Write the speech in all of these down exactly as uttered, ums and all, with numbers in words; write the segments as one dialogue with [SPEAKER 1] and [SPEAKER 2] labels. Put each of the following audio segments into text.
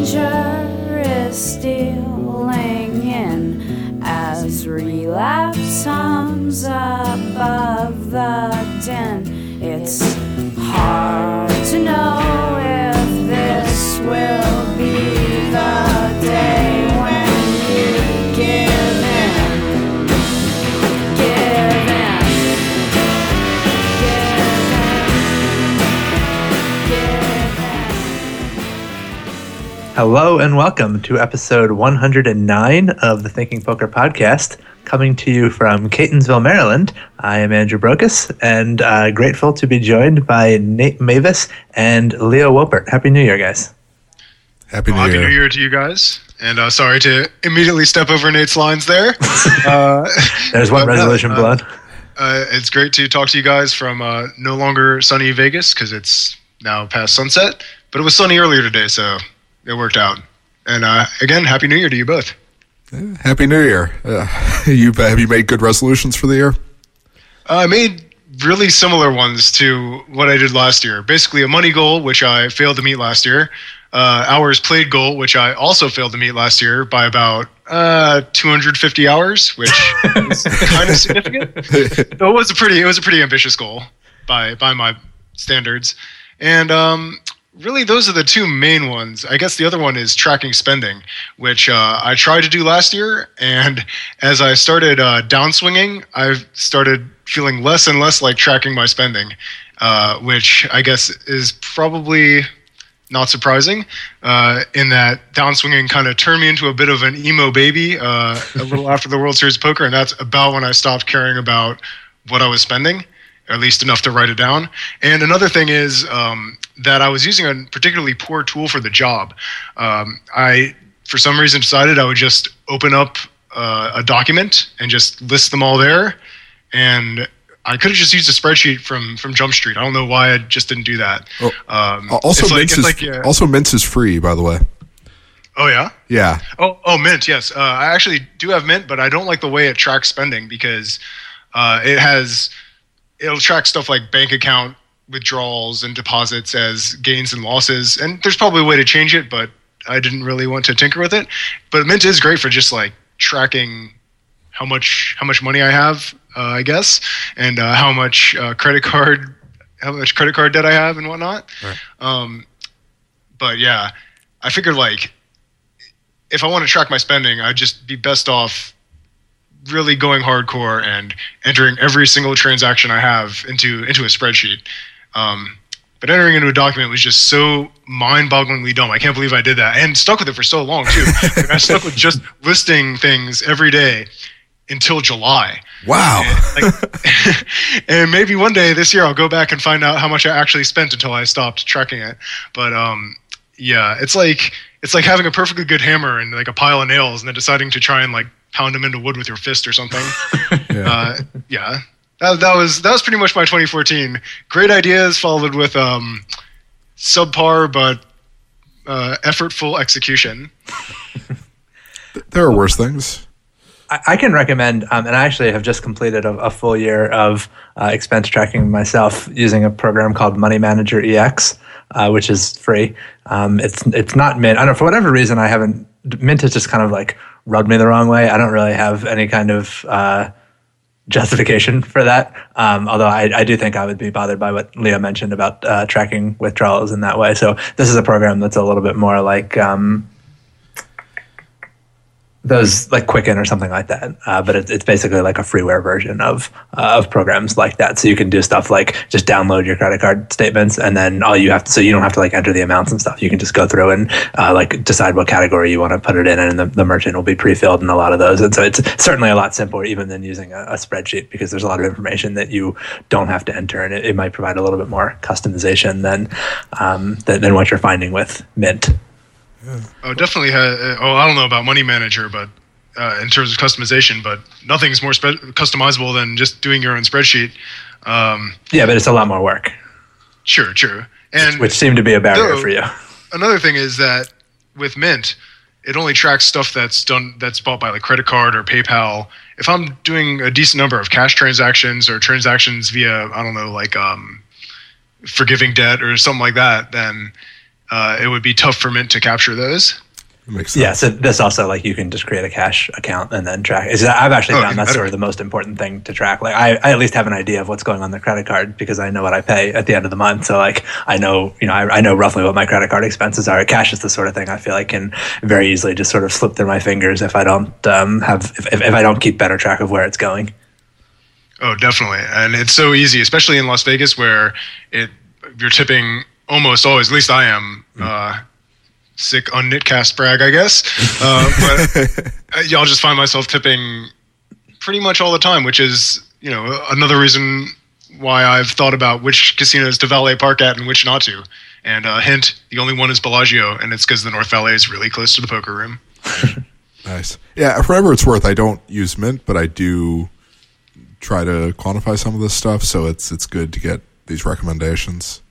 [SPEAKER 1] danger is stealing in as relapse hums above the din. It's hard to know if this will be the day when you give in. Give in.
[SPEAKER 2] Hello and welcome to episode one hundred nine of the Thinking Poker podcast, coming to you from Catonsville, Maryland. I am Andrew Brokus, and uh, grateful to be joined by Nate Mavis and Leo Wopert. Happy New Year, guys.
[SPEAKER 3] Happy New
[SPEAKER 4] well,
[SPEAKER 3] Year.
[SPEAKER 4] Happy New Year to you guys. And uh, sorry to immediately step over Nate's lines there. Uh,
[SPEAKER 2] There's one
[SPEAKER 4] but,
[SPEAKER 2] resolution
[SPEAKER 4] uh,
[SPEAKER 2] blown.
[SPEAKER 4] Uh, it's great to talk to you guys from uh, no longer sunny Vegas because it's now past sunset. But it was sunny earlier today, so it worked out. And uh, again, Happy New Year to you both.
[SPEAKER 3] Yeah, Happy New Year. Uh, you have you made good resolutions for the year?
[SPEAKER 4] Uh, I made really similar ones to what I did last year. Basically, a money goal, which I failed to meet last year. Uh, hours played goal, which I also failed to meet last year by about uh, two hundred fifty hours, which is kind of significant. So it was a pretty, it was a pretty ambitious goal by by my standards. And um, really, those are the two main ones. I guess the other one is tracking spending, which uh, I tried to do last year. And as I started uh, downswinging, I started feeling less and less like tracking my spending, uh, which I guess is probably not surprising, uh, in that downswinging kind of turned me into a bit of an emo baby uh, a little after the World Series of Poker, and that's about when I stopped caring about what I was spending, or at least enough to write it down. And another thing is um, that I was using a particularly poor tool for the job. Um, I, for some reason, decided I would just open up uh, a document and just list them all there, and I could have just used a spreadsheet from, from Jump Street. I don't know why I just didn't do that.
[SPEAKER 3] Oh,
[SPEAKER 4] um,
[SPEAKER 3] also,
[SPEAKER 4] like,
[SPEAKER 3] Mint is,
[SPEAKER 4] like, yeah.
[SPEAKER 3] also Mint is free, by the way.
[SPEAKER 4] Oh, yeah?
[SPEAKER 3] Yeah.
[SPEAKER 4] Oh, oh, Mint, yes. Uh, I actually do have Mint, but I don't like the way it tracks spending because uh, it has, it'll track stuff like bank account withdrawals and deposits as gains and losses. And there's probably a way to change it, but I didn't really want to tinker with it. But Mint is great for just like tracking how much how much money I have, uh, I guess, and uh, how much uh, credit card how much credit card debt I have and whatnot.
[SPEAKER 3] Right.
[SPEAKER 4] Um, but yeah, I figured like if I want to track my spending, I'd just be best off really going hardcore and entering every single transaction I have into into a spreadsheet. Um, but entering into a document was just so mind-bogglingly dumb. I can't believe I did that and stuck with it for so long too. Like, I stuck with just listing things every day until July.
[SPEAKER 3] Wow.
[SPEAKER 4] And, like, and maybe one day this year I'll go back and find out how much I actually spent until I stopped tracking it. But um, yeah, it's like it's like having a perfectly good hammer and like a pile of nails and then deciding to try and like pound them into wood with your fist or something.
[SPEAKER 3] Yeah.
[SPEAKER 4] Uh, yeah. That, that was that was pretty much my twenty fourteen. Great ideas followed with um, subpar but uh, effortful execution.
[SPEAKER 3] There are worse things.
[SPEAKER 2] I, I can recommend, um, and I actually have just completed a, a full year of uh, expense tracking myself using a program called Money Manager E X, uh, which is free. Um, it's it's not Mint. I don't know, for whatever reason, I haven't. Mint has just kind of like rubbed me the wrong way. I don't really have any kind of uh, justification for that. Um, although I, I do think I would be bothered by what Leo mentioned about uh, tracking withdrawals in that way. So this is a program that's a little bit more like um, those like Quicken or something like that. Uh, but it, it's basically like a freeware version of uh, of programs like that. So you can do stuff like just download your credit card statements, and then all you have to, so you don't have to like enter the amounts and stuff. You can just go through and uh, like decide what category you want to put it in, and the, the merchant will be pre-filled in a lot of those. And so it's certainly a lot simpler even than using a, a spreadsheet, because there's a lot of information that you don't have to enter, and it, it might provide a little bit more customization than um, than, than what you're finding with Mint.
[SPEAKER 4] Yeah. Oh, definitely. Ha- oh, I don't know about Money Manager, but uh, in terms of customization, but nothing's more spe- customizable than just doing your own spreadsheet. Um,
[SPEAKER 2] yeah, but it's a lot more work.
[SPEAKER 4] Sure, true. And
[SPEAKER 2] which, which seemed to be a barrier though, for you.
[SPEAKER 4] Another thing is that with Mint, it only tracks stuff that's done that's bought by like credit card or PayPal. If I'm doing a decent number of cash transactions or transactions via, I don't know, like um, forgiving debt or something like that, then uh, it would be tough for Mint to capture those.
[SPEAKER 3] Makes sense.
[SPEAKER 2] Yeah, so this also, like, you can just create a cash account and then track. Is I've actually
[SPEAKER 4] Oh,
[SPEAKER 2] found that's
[SPEAKER 4] better.
[SPEAKER 2] sort of the most important thing to track. Like, I, I at least have an idea of what's going on the credit card because I know what I pay at the end of the month. So, like, I know, you know, I, I know roughly what my credit card expenses are. Cash is the sort of thing I feel like can very easily just sort of slip through my fingers if I don't um, have if, if, if I don't keep better track of where it's going.
[SPEAKER 4] Oh, definitely. And it's so easy, especially in Las Vegas where it you're tipping almost always, at least I am, uh, sick unknitcast brag, I guess. Uh, but uh, y'all just find myself tipping pretty much all the time, which is, you know, another reason why I've thought about which casinos to valet park at and which not to. And uh, hint, the only one is Bellagio, and it's because the North Valet is really close to the poker room.
[SPEAKER 3] Nice. Yeah, for whatever it's worth, I don't use Mint, but I do try to quantify some of this stuff, so it's it's good to get these recommendations.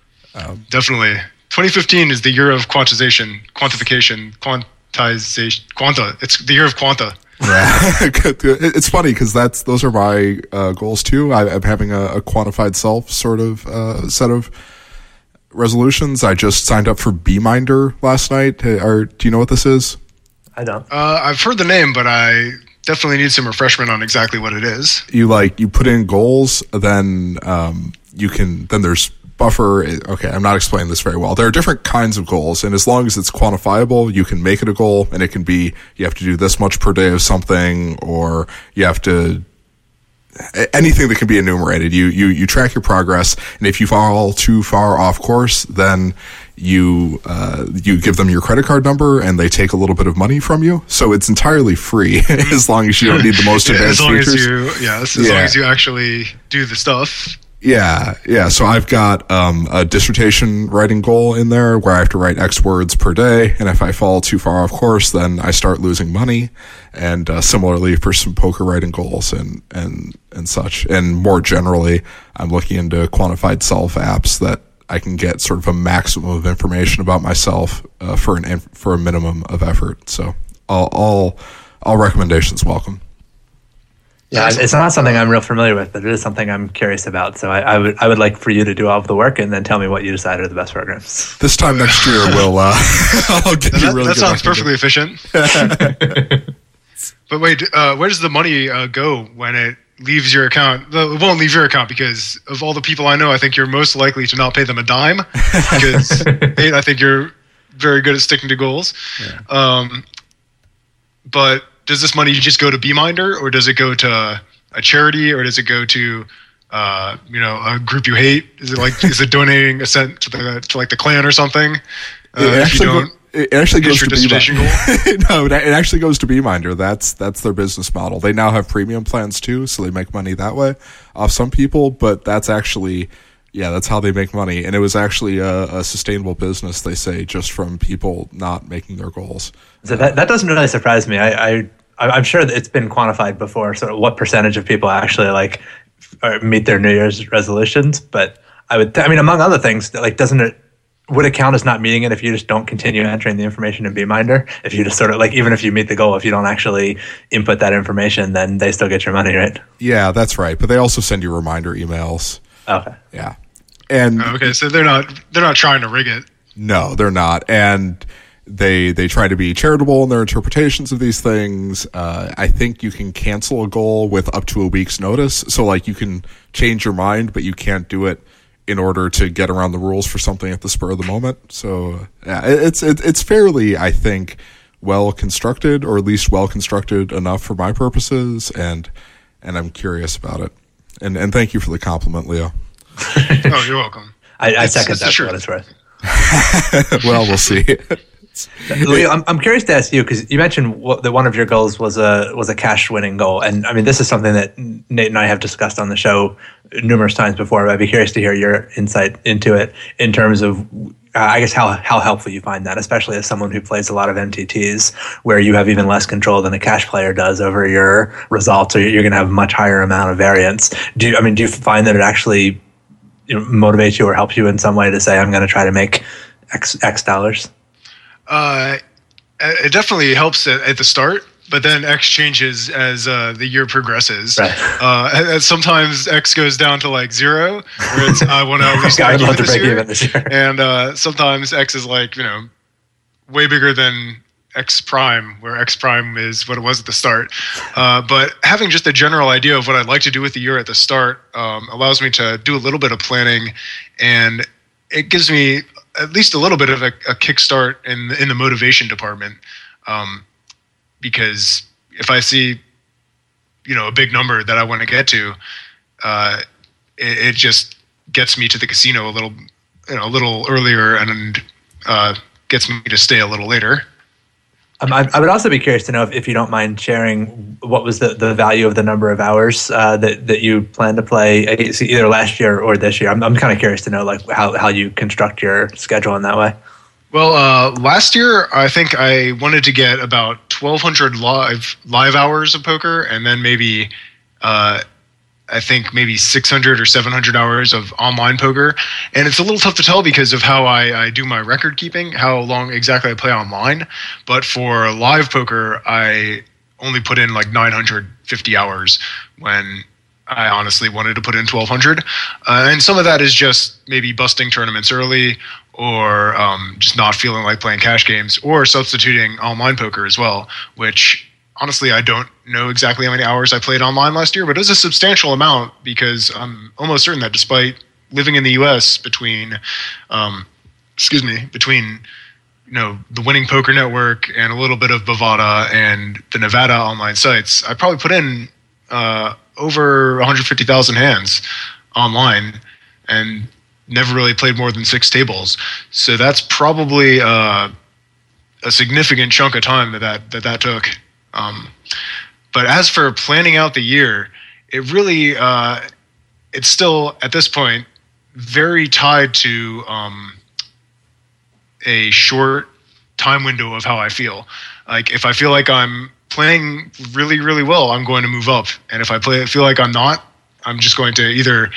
[SPEAKER 3] Um,
[SPEAKER 4] Definitely. twenty fifteen is the year of quantization, quantification, quantization, quanta. It's the year of quanta.
[SPEAKER 3] Yeah. It's funny because that's those are my uh, goals too. I, I'm having a, a quantified self sort of uh, set of resolutions. I just signed up for BeMinder last night. Hey, Are, do you know what this is?
[SPEAKER 2] I don't.
[SPEAKER 4] Uh, I've heard the name, but I definitely need some refreshment on exactly what it is.
[SPEAKER 3] You like you put in goals, then um, you can then there's buffer. Okay, I'm not explaining this very well. There are different kinds of goals, and as long as it's quantifiable, you can make it a goal, and it can be you have to do this much per day of something, or you have to anything that can be enumerated. You you you track your progress, and if you fall too far off course, then you uh, you give them your credit card number, and they take a little bit of money from you. So it's entirely free as long as you don't need the most
[SPEAKER 4] Yeah,
[SPEAKER 3] advanced
[SPEAKER 4] as long
[SPEAKER 3] features.
[SPEAKER 4] as you, yeah, as
[SPEAKER 3] Yeah.
[SPEAKER 4] long as you actually do the stuff.
[SPEAKER 3] Yeah, yeah. So I've got um, a dissertation writing goal in there where I have to write X words per day, and if I fall too far off course, then I start losing money. And uh, similarly for some poker writing goals and and and such. And more generally, I'm looking into quantified self apps that I can get sort of a maximum of information about myself uh, for an for a minimum of effort. So all all all recommendations welcome.
[SPEAKER 2] Yeah, it's not something I'm real familiar with, but it is something I'm curious about. So I, I would I would like for you to do all of the work and then tell me what you decide are the best programs.
[SPEAKER 3] This time next year, we'll uh, I'll give you
[SPEAKER 4] That,
[SPEAKER 3] really
[SPEAKER 4] that
[SPEAKER 3] good
[SPEAKER 4] sounds
[SPEAKER 3] recommendations.
[SPEAKER 4] perfectly efficient. But wait, uh, where does the money uh, go when it leaves your account? It won't leave your account because of all the people I know, I think you're most likely to not pay them a dime because hey, I think you're very good at sticking to goals.
[SPEAKER 2] Yeah.
[SPEAKER 4] Um, but does this money just go to BeMinder, or does it go to a charity, or does it go to uh, you know a group you hate? Is it like is it donating a cent to the to like the Klan or something? Uh,
[SPEAKER 3] It
[SPEAKER 4] if you
[SPEAKER 3] actually, go,
[SPEAKER 4] don't
[SPEAKER 3] it actually
[SPEAKER 4] hit
[SPEAKER 3] goes
[SPEAKER 4] your
[SPEAKER 3] to
[SPEAKER 4] dissertation
[SPEAKER 3] BeMinder. No, it it actually goes to BeMinder. That's that's their business model. They now have premium plans too, so they make money that way off some people. But that's actually, yeah, that's how they make money. And it was actually a, a sustainable business, they say, just from people not making their goals.
[SPEAKER 2] So that, that doesn't really surprise me. I, I I'm sure that it's been quantified before. So what percentage of people actually like or meet their New Year's resolutions? But I would, I mean, among other things, like doesn't it would it count as not meeting it if you just don't continue entering the information in BeMinder? If you just sort of like even if you meet the goal, if you don't actually input that information, then they still get your money, right?
[SPEAKER 3] Yeah, that's right. But they also send you reminder emails.
[SPEAKER 2] Okay.
[SPEAKER 3] Yeah, and
[SPEAKER 4] Okay, so they're not they're not trying to rig it.
[SPEAKER 3] no, they're not. And They they try to be charitable in their interpretations of these things. Uh, I think you can cancel a goal with up to a week's notice. So like you can change your mind, but you can't do it in order to get around the rules for something at the spur of the moment. So yeah, it, it's it, it's fairly, I think, well constructed, or at least well constructed enough for my purposes. And and I'm curious about it. And and thank you for the compliment, Leo.
[SPEAKER 4] Oh, you're welcome.
[SPEAKER 2] I, I
[SPEAKER 4] It's-
[SPEAKER 2] second
[SPEAKER 4] it's the
[SPEAKER 2] that for
[SPEAKER 4] truth.
[SPEAKER 2] what it's worth.
[SPEAKER 3] Well, we'll see.
[SPEAKER 2] Leo, I'm, I'm curious to ask you because you mentioned what, that one of your goals was a was a cash winning goal, and I mean this is something that Nate and I have discussed on the show numerous times before. But I'd be curious to hear your insight into it in terms of, uh, I guess, how how helpful you find that, especially as someone who plays a lot of M T Ts, where you have even less control than a cash player does over your results, or you're going to have a much higher amount of variance. Do you, I mean, do you find that it actually you know, motivates you or helps you in some way to say, I'm going to try to make X X dollars?
[SPEAKER 4] Uh, it definitely helps at, at the start but then X changes as uh, the year progresses.
[SPEAKER 2] Right.
[SPEAKER 4] Uh, and, and sometimes X goes down to like zero, where it's I want to at least
[SPEAKER 2] I
[SPEAKER 4] break
[SPEAKER 2] would love
[SPEAKER 4] even
[SPEAKER 2] to
[SPEAKER 4] this
[SPEAKER 2] break
[SPEAKER 4] year.
[SPEAKER 2] even this year.
[SPEAKER 4] And uh, sometimes X is like, you know, way bigger than X prime, where X prime is what it was at the start. Uh, but having just a general idea of what I'd like to do with the year at the start um, allows me to do a little bit of planning, and it gives me at least a little bit of a, a kickstart in in the motivation department. Um, because if I see, you know, a big number that I want to get to, uh, it, it just gets me to the casino a little, you know, a little earlier, and uh, gets me to stay a little later.
[SPEAKER 2] Um, I, I would also be curious to know if, if you don't mind sharing what was the, the value of the number of hours uh, that, that you plan to play either last year or this year. I'm I'm kind of curious to know like how, how you construct your schedule in that way.
[SPEAKER 4] Well, uh, last year I think I wanted to get about twelve hundred live live hours of poker, and then maybe uh, I think maybe six hundred or seven hundred hours of online poker. And it's a little tough to tell because of how I, I do my record keeping, how long exactly I play online. But for live poker, I only put in like nine hundred fifty hours when I honestly wanted to put in twelve hundred. Uh, and some of that is just maybe busting tournaments early, or um, just not feeling like playing cash games, or substituting online poker as well, which honestly, I don't know exactly how many hours I played online last year, but it was a substantial amount because I'm almost certain that despite living in the U S between, um, excuse me, between you know the Winning Poker Network and a little bit of Bovada and the Nevada online sites, I probably put in uh, over one hundred fifty thousand hands online and never really played more than six tables. So that's probably uh, a significant chunk of time that that, that, that took. Um, but as for planning out the year, it really, uh, it's still at this point very tied to um, a short time window of how I feel. Like if I feel like I'm playing really, really well, I'm going to move up. And if I play, feel like I'm not, I'm just going to either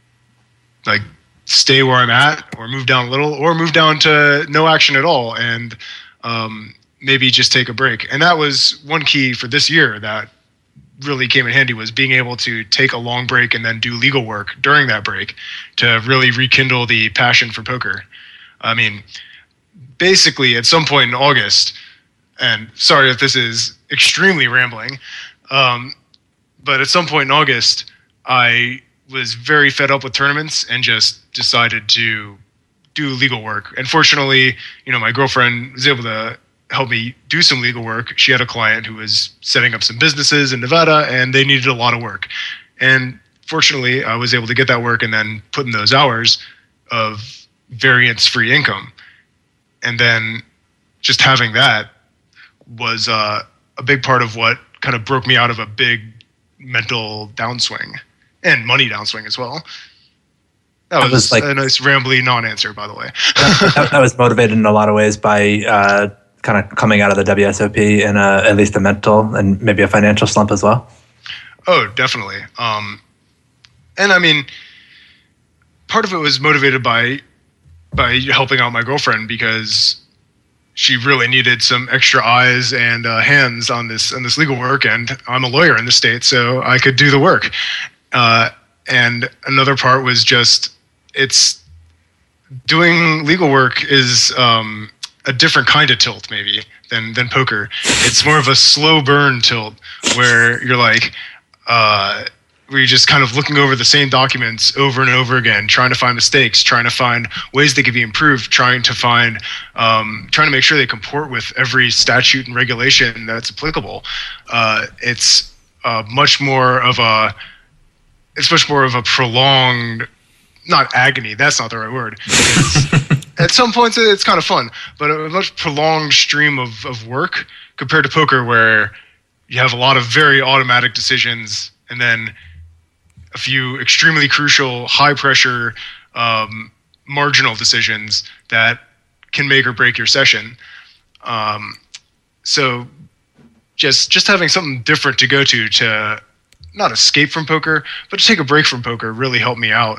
[SPEAKER 4] like stay where I'm at or move down a little or move down to no action at all. And, um, maybe just take a break. And that was one key for this year that really came in handy, was being able to take a long break and then do legal work during that break to really rekindle the passion for poker. I mean, basically at some point in August, and sorry if this is extremely rambling, um, but at some point in August, I was very fed up with tournaments and just decided to do legal work. And fortunately, you know, my girlfriend was able to help me do some legal work. She had a client who was setting up some businesses in Nevada, and they needed a lot of work. And fortunately, I was able to get that work and then put in those hours of variance-free income. And then just having that was uh, a big part of what kind of broke me out of a big mental downswing and money downswing as well. That was, was like a nice rambly non-answer, by the way.
[SPEAKER 2] that, that was motivated in a lot of ways by uh, kind of coming out of the W S O P in a, at least a mental and maybe a financial slump as well.
[SPEAKER 4] Oh, definitely. Um, and I mean, part of it was motivated by by helping out my girlfriend because she really needed some extra eyes and uh, hands on this on this legal work, and I'm a lawyer in the state, so I could do the work. Uh, and another part was just it's doing legal work is um, a different kind of tilt maybe than than poker. It's more of a slow burn tilt where you're like, uh, where you're just kind of looking over the same documents over and over again, trying to find mistakes, trying to find ways they could be improved, trying to find, um, trying to make sure they comport with every statute and regulation that's applicable. Uh, it's uh, much more of a, it's much more of a prolonged, not agony, that's not the right word. It's, at some points it's kind of fun, but a much prolonged stream of, of work compared to poker where you have a lot of very automatic decisions and then a few extremely crucial, high pressure, um, marginal decisions that can make or break your session. Um, so just just having something different to go to to not escape from poker, but to take a break from poker really helped me out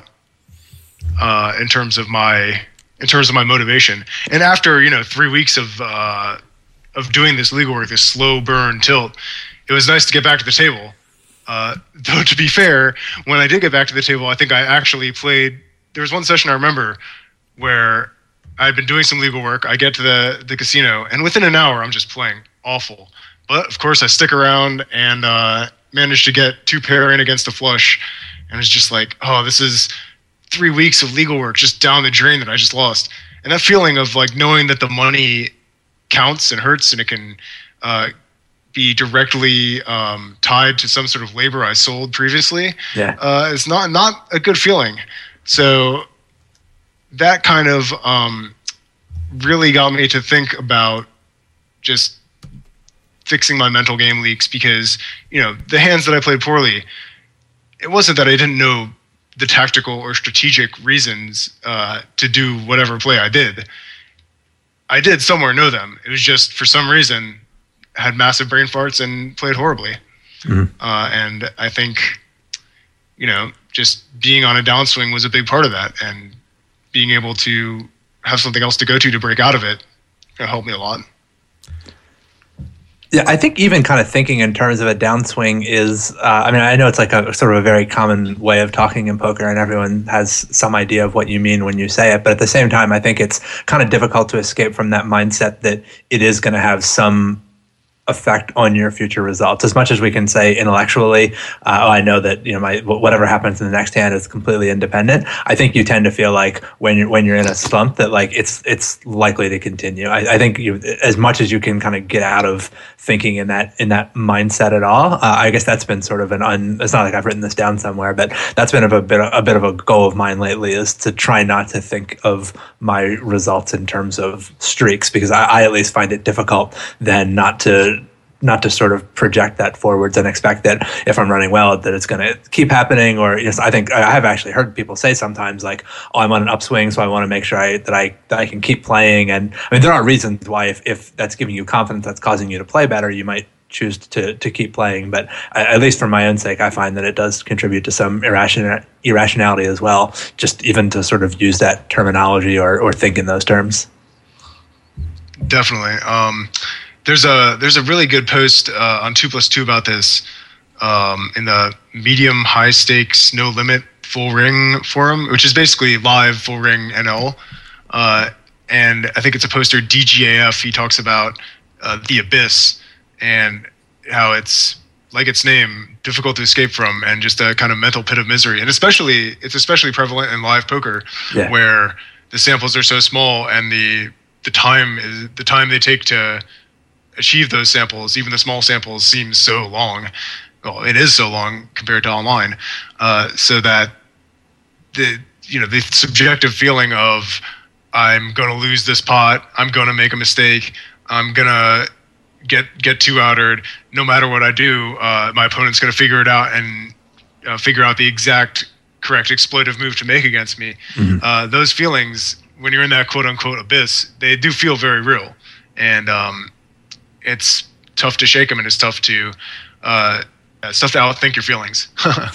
[SPEAKER 4] uh, in terms of my in terms of my motivation. And after you know three weeks of uh, of doing this legal work, this slow burn tilt, it was nice to get back to the table. Uh, though to be fair, when I did get back to the table, I think I actually played. There was one session I remember where I'd been doing some legal work. I get to the the casino, and within an hour, I'm just playing awful. But of course, I stick around and uh, manage to get two pair in against a flush, and it's just like, oh, this is three weeks of legal work just down the drain that I just lost. And that feeling of like knowing that the money counts and hurts, and it can uh, be directly um, tied to some sort of labor I sold previously,
[SPEAKER 2] yeah,
[SPEAKER 4] uh, it's not not a good feeling. So that kind of um, really got me to think about just fixing my mental game leaks, because, you know, the hands that I played poorly, it wasn't that I didn't know the tactical or strategic reasons uh, to do whatever play I did. I did somewhere know them. It was just, for some reason, had massive brain farts and played horribly. Mm-hmm. Uh, and I think, you know, just being on a downswing was a big part of that, and being able to have something else to go to to break out of it, it helped me a lot.
[SPEAKER 2] Yeah, I think even kind of thinking in terms of a downswing is, uh, I mean, I know it's like a sort of a very common way of talking in poker, and everyone has some idea of what you mean when you say it. But at the same time, I think it's kind of difficult to escape from that mindset that it is going to have some effect on your future results. As much as we can say intellectually, uh, oh, I know that, you know, my whatever happens in the next hand is completely independent. I think you tend to feel like when you're when you're in a slump that like it's it's likely to continue. I, I think you, as much as you can kind of get out of thinking in that in that mindset at all. Uh, I guess that's been sort of an un. It's not like I've written this down somewhere, but that's been a bit a bit of a goal of mine lately, is to try not to think of my results in terms of streaks, because I, I at least find it difficult then not to. not to sort of project that forwards and expect that if I'm running well, that it's going to keep happening. Or, you know, I think I have actually heard people say sometimes like, oh, I'm on an upswing, so I want to make sure I, that I that I can keep playing. And I mean, there are reasons why if, if that's giving you confidence, that's causing you to play better, you might choose to to keep playing. But at least for my own sake, I find that it does contribute to some irration, irrationality as well, just even to sort of use that terminology or, or think in those terms.
[SPEAKER 4] Definitely. Um, There's a there's a really good post uh, on two plus two about this um, in the medium high stakes no limit full ring forum, which is basically live full ring N L, uh, and I think it's a poster D G A F. He talks about uh, the abyss and how it's like its name, difficult to escape from, and just a kind of mental pit of misery. And especially it's especially prevalent in live poker, yeah, where the samples are so small and the the time is the time they take to achieve those samples, even the small samples, seems so long. Well, it is so long compared to online, uh, so that the you know the subjective feeling of I'm going to lose this pot, I'm going to make a mistake, I'm going to get get two outered. No matter what I do, uh, my opponent's going to figure it out and uh, figure out the exact correct exploitive move to make against me. Mm-hmm. Uh, those feelings, when you're in that quote unquote abyss, they do feel very real, and um, it's tough to shake them, and it's tough to uh, it's tough to outthink your feelings.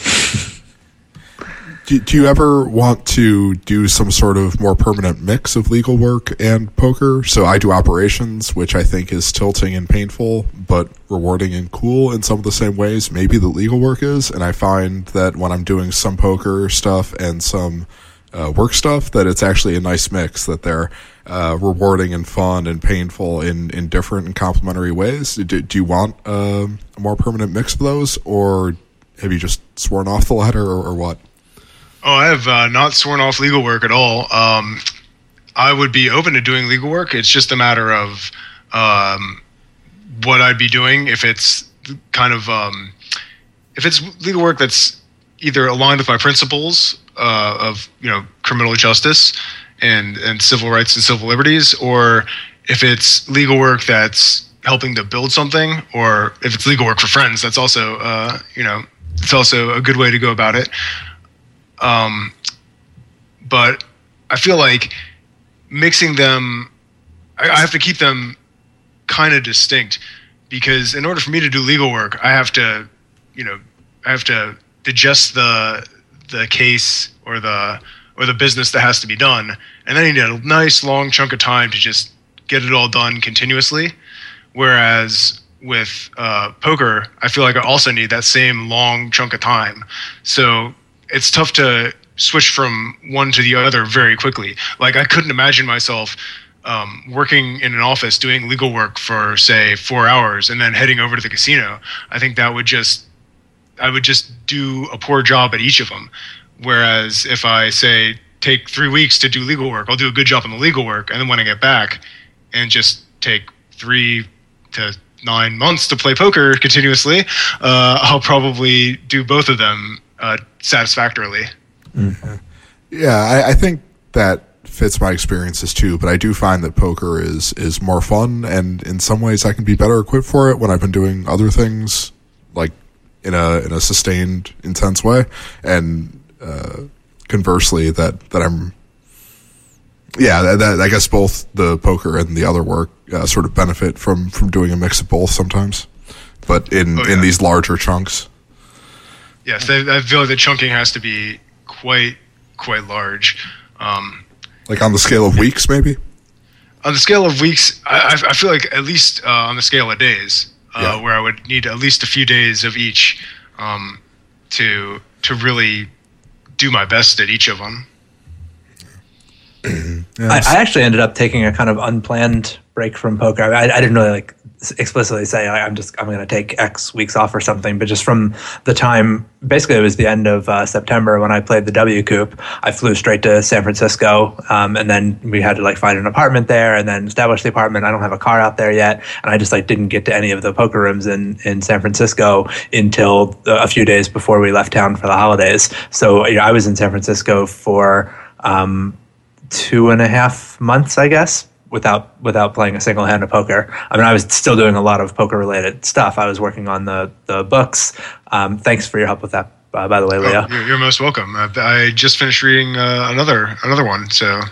[SPEAKER 3] do, do you ever want to do some sort of more permanent mix of legal work and poker? So I do operations, which I think is tilting and painful, but rewarding and cool in some of the same ways maybe the legal work is. And I find that when I'm doing some poker stuff and some uh, work stuff, that it's actually a nice mix, that they're Uh, rewarding and fun and painful in, in different and complementary ways. Do, do you want uh, a more permanent mix of those, or have you just sworn off the ladder, or, or what?
[SPEAKER 4] Oh, I have uh, not sworn off legal work at all. Um, I would be open to doing legal work. It's just a matter of um, what I'd be doing. If it's kind of um, if it's legal work that's either aligned with my principles uh, of you know criminal justice and and civil rights and civil liberties, or if it's legal work that's helping to build something, or if it's legal work for friends, that's also uh, you know it's also a good way to go about it. Um, but I feel like mixing them, I, I have to keep them kind of distinct, because in order for me to do legal work, I have to, you know, I have to digest the the case or the or the business that has to be done, and then I need a nice long chunk of time to just get it all done continuously. Whereas with uh, poker, I feel like I also need that same long chunk of time. So it's tough to switch from one to the other very quickly. Like I couldn't imagine myself um, working in an office doing legal work for say four hours and then heading over to the casino. I think that would just, I would just do a poor job at each of them. Whereas if I say take three weeks to do legal work, I'll do a good job on the legal work. And then when I get back and just take three to nine months to play poker continuously, uh, I'll probably do both of them uh, satisfactorily.
[SPEAKER 3] Mm-hmm. Yeah, I, I think that fits my experiences too, but I do find that poker is is more fun, and in some ways I can be better equipped for it when I've been doing other things like in a in a sustained, intense way. And uh, conversely, that that I'm yeah, that, that I guess both the poker and the other work uh, sort of benefit from from doing a mix of both sometimes, but in
[SPEAKER 4] oh, yeah.
[SPEAKER 3] in these larger chunks.
[SPEAKER 4] Yes, I, I feel like the chunking has to be quite quite large. Um,
[SPEAKER 3] like on the scale of weeks, maybe?
[SPEAKER 4] On the scale of weeks, I, I feel like at least uh, on the scale of days, uh,
[SPEAKER 3] yeah.
[SPEAKER 4] where I would need at least a few days of each um, to to really do my best at each of them.
[SPEAKER 2] I, I actually ended up taking a kind of unplanned break from poker. I, I didn't really like explicitly say like, I'm just I'm going to take X weeks off or something, but just from the time, basically it was the end of uh, September when I played the W Coop. I flew straight to San Francisco, um, and then we had to like find an apartment there and then establish the apartment. I don't have a car out there yet, and I just like didn't get to any of the poker rooms in in San Francisco until a few days before we left town for the holidays. So you know, I was in San Francisco for um, two and a half months, I guess, without without playing a single hand of poker. I mean, I was still doing a lot of poker-related stuff. I was working on the, the books. Um, thanks for your help with that, uh, by the way, Leo.
[SPEAKER 4] Oh, you're, you're most welcome. I, I just finished reading uh, another another one, so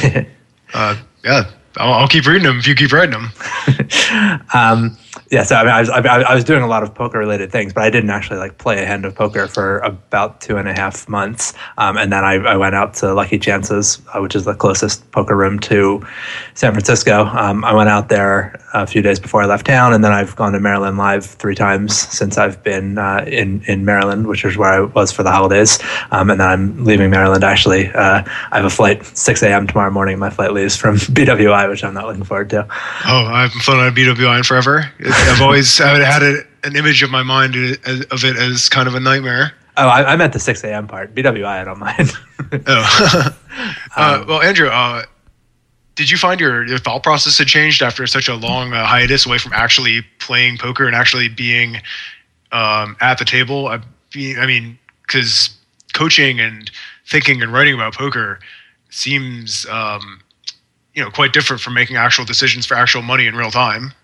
[SPEAKER 4] uh, yeah, I'll, I'll keep reading them if you keep writing them.
[SPEAKER 2] um, yeah, so I mean, I was I, I was doing a lot of poker-related things, but I didn't actually like play a hand of poker for about two and a half months, um, and then I, I went out to Lucky Chances, uh, which is the closest poker room to San Francisco. Um, I went out there a few days before I left town, and then I've gone to Maryland Live three times since I've been uh, in in Maryland, which is where I was for the holidays. Um, and then I'm leaving Maryland. Actually, uh, I have a flight six a.m. tomorrow morning. My flight leaves from B W I, which I'm not looking forward to.
[SPEAKER 4] Oh, I haven't flown out of B W I in forever. I've always I had a, an image of my mind of it as kind of a nightmare.
[SPEAKER 2] Oh, I, I meant the six a.m. part. B W I, I don't mind.
[SPEAKER 4] oh. uh,
[SPEAKER 2] um,
[SPEAKER 4] well, Andrew, uh, did you find your, your thought process had changed after such a long uh, hiatus away from actually playing poker and actually being um, at the table? I, I mean, because coaching and thinking and writing about poker seems, um, you know, quite different from making actual decisions for actual money in real time.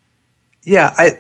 [SPEAKER 2] Yeah, I,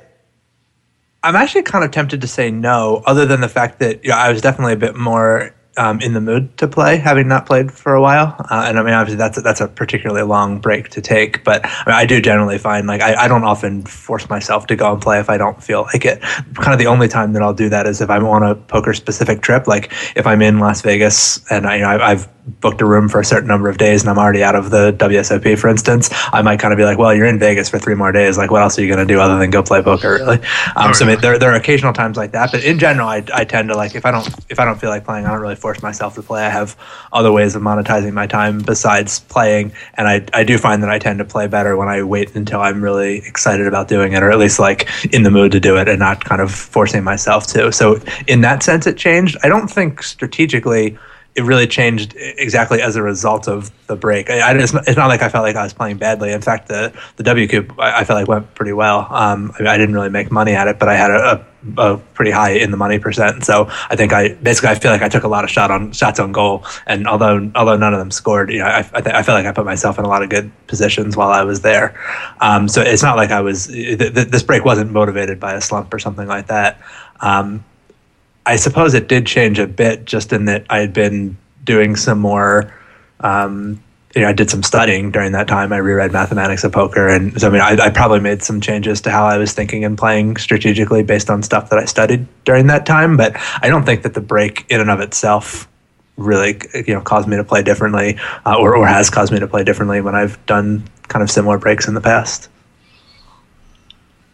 [SPEAKER 2] I'm actually kind of tempted to say no, other than the fact that you know, I was definitely a bit more um, in the mood to play, having not played for a while. Uh, and I mean, obviously, that's a, that's a particularly long break to take. But I, mean, I do generally find like I, I don't often force myself to go and play if I don't feel like it. Kind of the only time that I'll do that is if I'm on a poker specific trip, like if I'm in Las Vegas and I, you know, I, I've booked a room for a certain number of days and I'm already out of the W S O P, for instance, I might kind of be like, well, you're in Vegas for three more days. Like, what else are you going to do other than go play poker, really? Um, so I mean, there, there are occasional times like that, but in general, I, I tend to like, if I don't, if I don't feel like playing, I don't really force myself to play. I have other ways of monetizing my time besides playing. And I, I do find that I tend to play better when I wait until I'm really excited about doing it, or at least like in the mood to do it and not kind of forcing myself to. So in that sense, it changed. I don't think strategically it really changed exactly as a result of the break. I, I, it's, not, it's not like I felt like I was playing badly. In fact, the the W Coop I, I felt like went pretty well. Um, I, mean, I didn't really make money at it, but I had a, a, a pretty high in the money percent. So I think I basically I feel like I took a lot of shot on shots on goal, and although although none of them scored, you know, I I, th- I feel like I put myself in a lot of good positions while I was there. Um, so it's not like I was th- th- this break wasn't motivated by a slump or something like that. Um, I suppose it did change a bit, just in that I had been doing some more, um, you know, I did some studying during that time. I reread Mathematics of Poker. And so, I mean, I, I probably made some changes to how I was thinking and playing strategically based on stuff that I studied during that time. But I don't think that the break in and of itself really, you know, caused me to play differently uh, or, or has caused me to play differently when I've done kind of similar breaks in the past.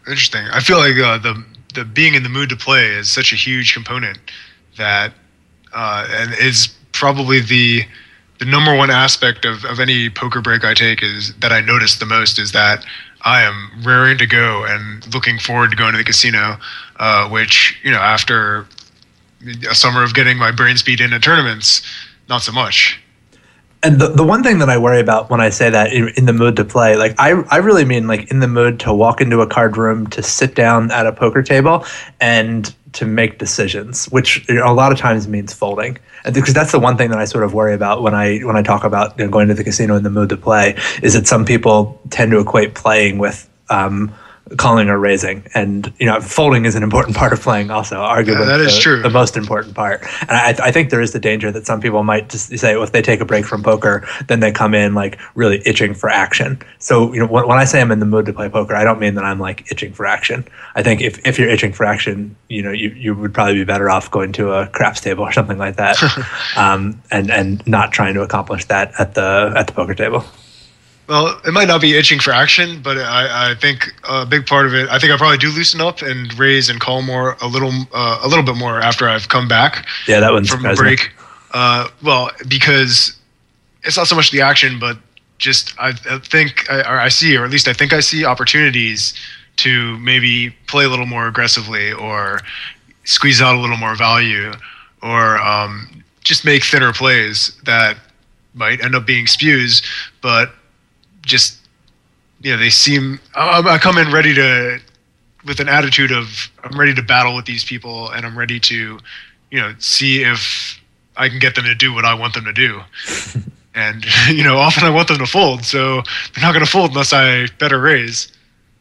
[SPEAKER 4] Interesting. I feel like uh, the the being in the mood to play is such a huge component that, uh, and is probably the the number one aspect of, of any poker break I take is that I notice the most is that I am raring to go and looking forward to going to the casino, uh, which, you know, after a summer of getting my brain speed into tournaments, not so much.
[SPEAKER 2] And the, the one thing that I worry about when I say that in, in the mood to play, like I, I really mean like in the mood to walk into a card room, to sit down at a poker table and to make decisions, which you know, a lot of times means folding. And because that's the one thing that I sort of worry about when I when I talk about you know, going to the casino in the mood to play, is that some people tend to equate playing with um, calling or raising, and you know folding is an important part of playing also, arguably
[SPEAKER 4] yeah, that is
[SPEAKER 2] the,
[SPEAKER 4] true.
[SPEAKER 2] the most important part. And I, I think there is the danger that some people might just say, well, if they take a break from poker, then they come in like really itching for action. So you know when, when I say I'm in the mood to play poker, I don't mean that I'm like itching for action. I think if, if you're itching for action, you know you, you would probably be better off going to a craps table or something like that, um, and and not trying to accomplish that at the at the poker table.
[SPEAKER 4] Well, it might not be itching for action, but I, I think a big part of it, I think I probably do loosen up and raise and call more a little uh, a little bit more after I've come back
[SPEAKER 2] yeah, that wouldn't
[SPEAKER 4] from a
[SPEAKER 2] surprise
[SPEAKER 4] break.
[SPEAKER 2] me.
[SPEAKER 4] Uh, well, because it's not so much the action, but just I, I think, I, or I see, or at least I think I see opportunities to maybe play a little more aggressively or squeeze out a little more value or um, just make thinner plays that might end up being spews, but just, you know, they seem, I, I come in ready to, with an attitude of, I'm ready to battle with these people and I'm ready to, you know, see if I can get them to do what I want them to do. And, you know, often I want them to fold, so they're not going to fold unless I better raise.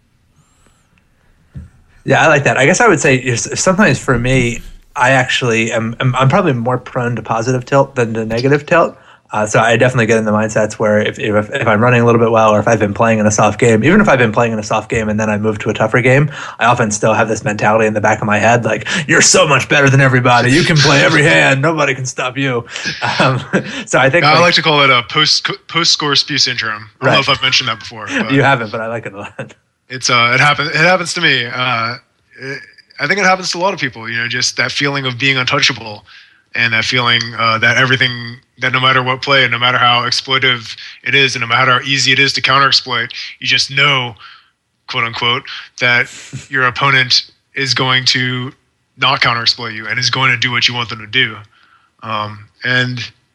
[SPEAKER 2] Yeah, I like that. I guess I would say sometimes for me, I actually am, am I'm probably more prone to positive tilt than to negative tilt. Uh, so I definitely get in the mindsets where if, if if I'm running a little bit well, or if I've been playing in a soft game, even if I've been playing in a soft game and then I move to a tougher game, I often still have this mentality in the back of my head, like, you're so much better than everybody. You can play every hand. Nobody can stop you. Um, so I think
[SPEAKER 4] I
[SPEAKER 2] like,
[SPEAKER 4] like to call it a post post score spew syndrome. I don't
[SPEAKER 2] Right.
[SPEAKER 4] know if I've mentioned that before. But
[SPEAKER 2] you haven't, but I like it a lot.
[SPEAKER 4] It's uh, it happens. It happens to me. Uh, it, I think it happens to a lot of people. You know, just that feeling of being untouchable. And that feeling uh, that everything, that no matter what play and no matter how exploitive it is and no matter how easy it is to counter-exploit, you just know, quote unquote, that your opponent is going to not counter-exploit you and is going to do what you want them to do. Um, and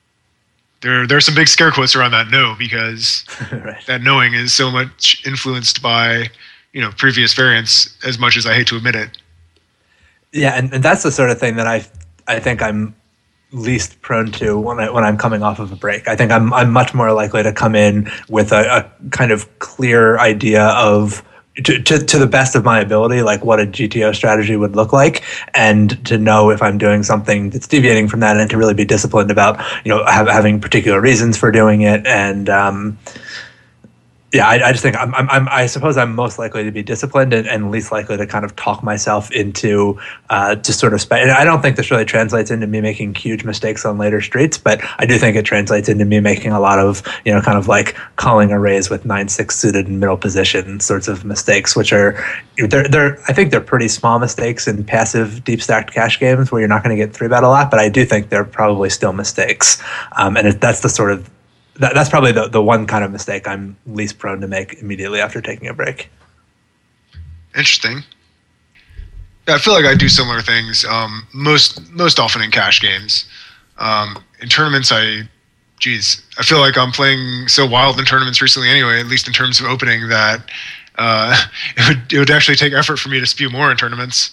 [SPEAKER 4] there, there are some big scare quotes around that no, because
[SPEAKER 2] Right.
[SPEAKER 4] that knowing is so much influenced by, you know, previous variants, as much as I hate to admit it.
[SPEAKER 2] Yeah, and, and that's the sort of thing that I I think I'm least prone to when I when I'm coming off of a break. I think I'm I'm much more likely to come in with a, a kind of clear idea of to, to to the best of my ability, like what a G T O strategy would look like, and to know if I'm doing something that's deviating from that, and to really be disciplined about you know have, having particular reasons for doing it. And um, yeah, I, I just think I'm, I'm, I'm I suppose I'm most likely to be disciplined and, and least likely to kind of talk myself into uh, just sort of. Spe- and I don't think this really translates into me making huge mistakes on later streets, but I do think it translates into me making a lot of you know kind of like calling a raise with nine six suited in middle position sorts of mistakes, which are they're they're I think they're pretty small mistakes in passive deep stacked cash games where you're not going to get three bet a lot, but I do think they're probably still mistakes, um, and it, that's the sort of. That, that's probably the, the one kind of mistake I'm least prone to make immediately after taking a break.
[SPEAKER 4] Interesting. Yeah, I feel like I do similar things um, most most often in cash games. Um, in tournaments, I, geez, I feel like I'm playing so wild in tournaments recently anyway, at least in terms of opening, that uh, it would it would actually take effort for me to spew more in tournaments,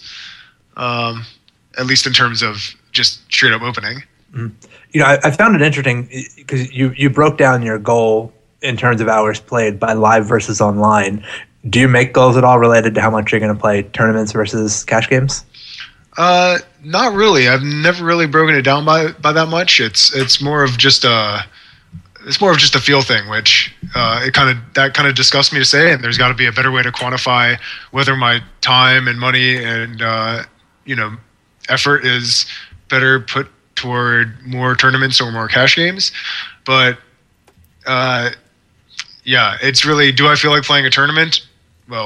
[SPEAKER 4] um, at least in terms of just straight up opening.
[SPEAKER 2] Mm-hmm. You know, I, I found it interesting because you, you broke down your goal in terms of hours played by live versus online. Do you make goals at all related to how much you're going to play tournaments versus cash games?
[SPEAKER 4] Uh, not really. I've never really broken it down by, by that much. It's it's more of just a it's more of just a feel thing, which uh, it kind of that kind of disgusts me to say. And there's got to be a better way to quantify whether my time and money and uh, you know effort is better put toward more tournaments or more cash games. But uh, yeah, it's really, do I feel like playing a tournament? Well,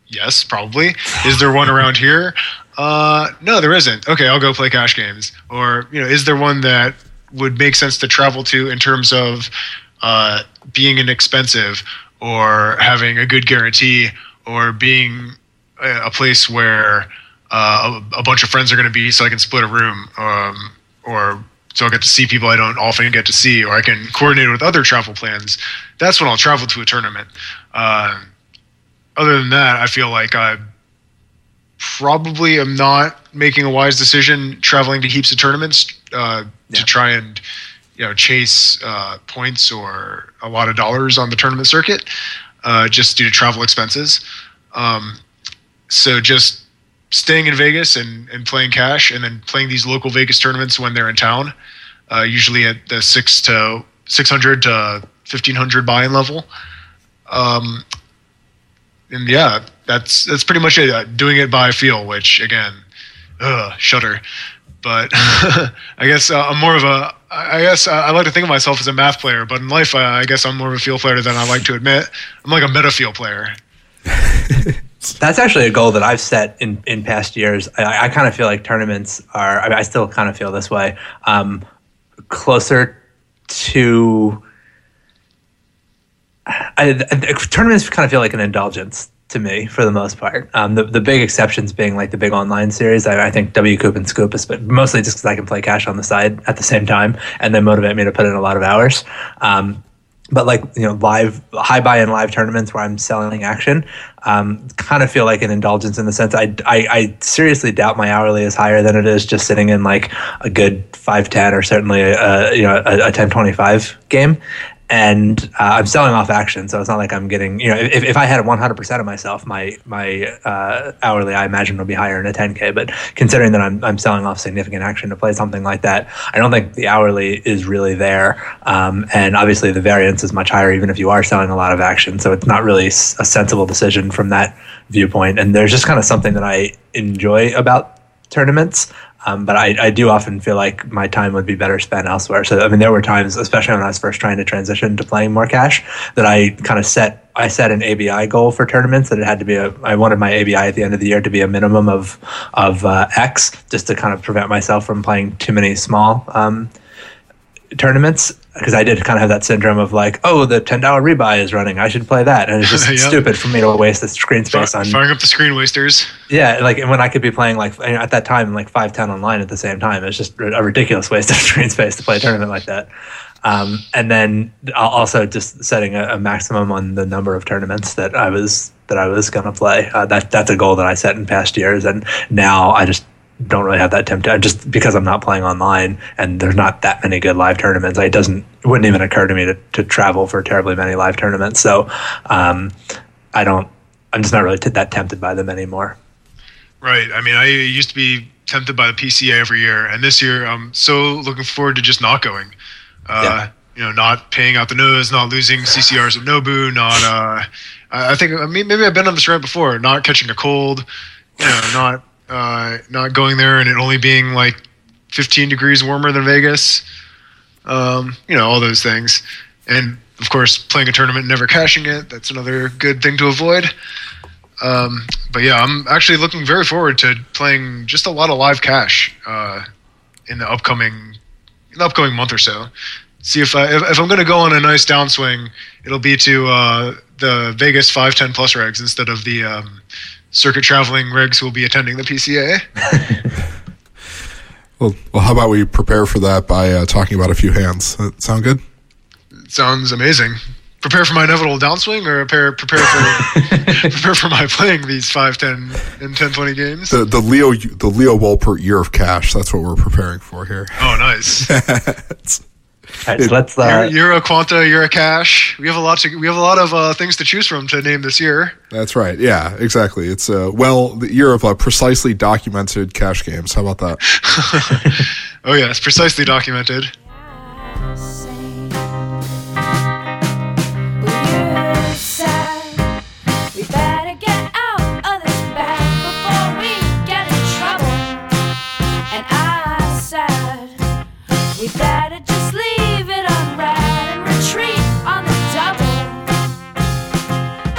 [SPEAKER 4] Yes, probably. Is there one around here? Uh, no, there isn't. Okay, I'll go play cash games. Or, you know, is there one that would make sense to travel to in terms of uh, being inexpensive or having a good guarantee or being a, a place where uh, a, a bunch of friends are going to be so I can split a room, um, or so I get to see people I don't often get to see, or I can coordinate with other travel plans. That's when I'll travel to a tournament. Uh, other than that, I feel like I probably am not making a wise decision traveling to heaps of tournaments uh, yeah. to try and you know chase uh, points or a lot of dollars on the tournament circuit, uh, just due to travel expenses. Um, so just staying in Vegas and, and playing cash, and then playing these local Vegas tournaments when they're in town, uh, usually at the six to six hundred to fifteen hundred buy-in level. Um, and yeah, that's that's pretty much it. Uh, doing it by feel, which again, ugh, shudder. But I guess uh, I'm more of a. I guess I like to think of myself as a math player, but in life, uh, I guess I'm more of a feel player than I like to admit. I'm like a meta feel player.
[SPEAKER 2] That's actually a goal that I've set in, in past years. I, I kind of feel like tournaments are, I, mean, I still kind of feel this way, um, closer to, I, I, tournaments kind of feel like an indulgence to me for the most part. Um, the, the big exceptions being like the big online series. I, I think W Coop and Scoop is, but mostly just because I can play cash on the side at the same time, and they motivate me to put in a lot of hours. Um, But like, you know, live, high buy-in live tournaments where I'm selling action, um, kind of feel like an indulgence in the sense I, I, I seriously doubt my hourly is higher than it is just sitting in like a good five ten or certainly a, you know, a, a ten twenty-five game. And uh, I'm selling off action, so it's not like I'm getting, you know, if, if I had one hundred percent of myself, my my uh, hourly, I imagine, would be higher in a ten K. But considering that I'm I'm selling off significant action to play something like that, I don't think the hourly is really there. Um, and obviously the variance is much higher even if you are selling a lot of action. So it's not really a sensible decision from that viewpoint. And there's just kind of something that I enjoy about tournaments. Um, but I, I do often feel like my time would be better spent elsewhere. So, I mean, there were times, especially when I was first trying to transition to playing more cash, that I kind of set, I set an A B I goal for tournaments that it had to be a, I wanted my A B I at the end of the year to be a minimum of, of uh, X, just to kind of prevent myself from playing too many small um, tournaments. Because I did kind of have that syndrome of like, oh, the ten dollar rebuy is running, I should play that. And it's just yep. stupid for me to waste the screen space on.
[SPEAKER 4] Firing up the screen wasters.
[SPEAKER 2] Yeah, like when I could be playing like, at that time, like five ten online at the same time. It's just a ridiculous waste of screen space to play a tournament like that. Um, and then also just setting a, a maximum on the number of tournaments that I was that I was going to play. Uh, that That's a goal that I set in past years. And now I just don't really have that temptation just because I'm not playing online and there's not that many good live tournaments. It doesn't, it wouldn't even occur to me to, to travel for terribly many live tournaments. So um, I don't, I'm just not really t- that tempted by them anymore.
[SPEAKER 4] Right. I mean, I used to be tempted by the P C A every year, and this year I'm so looking forward to just not going. Uh, yeah. You know, not paying out the nose, not losing C C Rs at Nobu, not, uh, I think, I mean, maybe I've been on this rant before, not catching a cold, you know, not, Uh, not going there and it only being like fifteen degrees warmer than Vegas, um, you know, all those things. And of course, playing a tournament and never cashing it, that's another good thing to avoid. Um, but yeah, I'm actually looking very forward to playing just a lot of live cash uh, in the upcoming in the upcoming month or so. See if I if, if I'm going to go on a nice downswing, it'll be to uh, the Vegas five ten plus regs instead of the um, circuit traveling regs who will be attending the P C A.
[SPEAKER 3] well, well, how about we prepare for that by uh, talking about a few hands? That sound good?
[SPEAKER 4] It sounds amazing. Prepare for my inevitable downswing, or prepare prepare for prepare for my playing these five, ten, and ten, twenty games.
[SPEAKER 3] The the Leo the Leo Wolpert year of cash. That's what we're preparing for here.
[SPEAKER 4] Oh, nice.
[SPEAKER 2] All right, so let's. Uh,
[SPEAKER 4] Euro Quanta, Euro Cash. We have a lot to. We have a lot of uh, things to choose from to name this year.
[SPEAKER 3] That's right. Yeah, exactly. It's uh, well the year of uh, precisely documented cash games. How about that?
[SPEAKER 4] Oh yeah, it's precisely documented.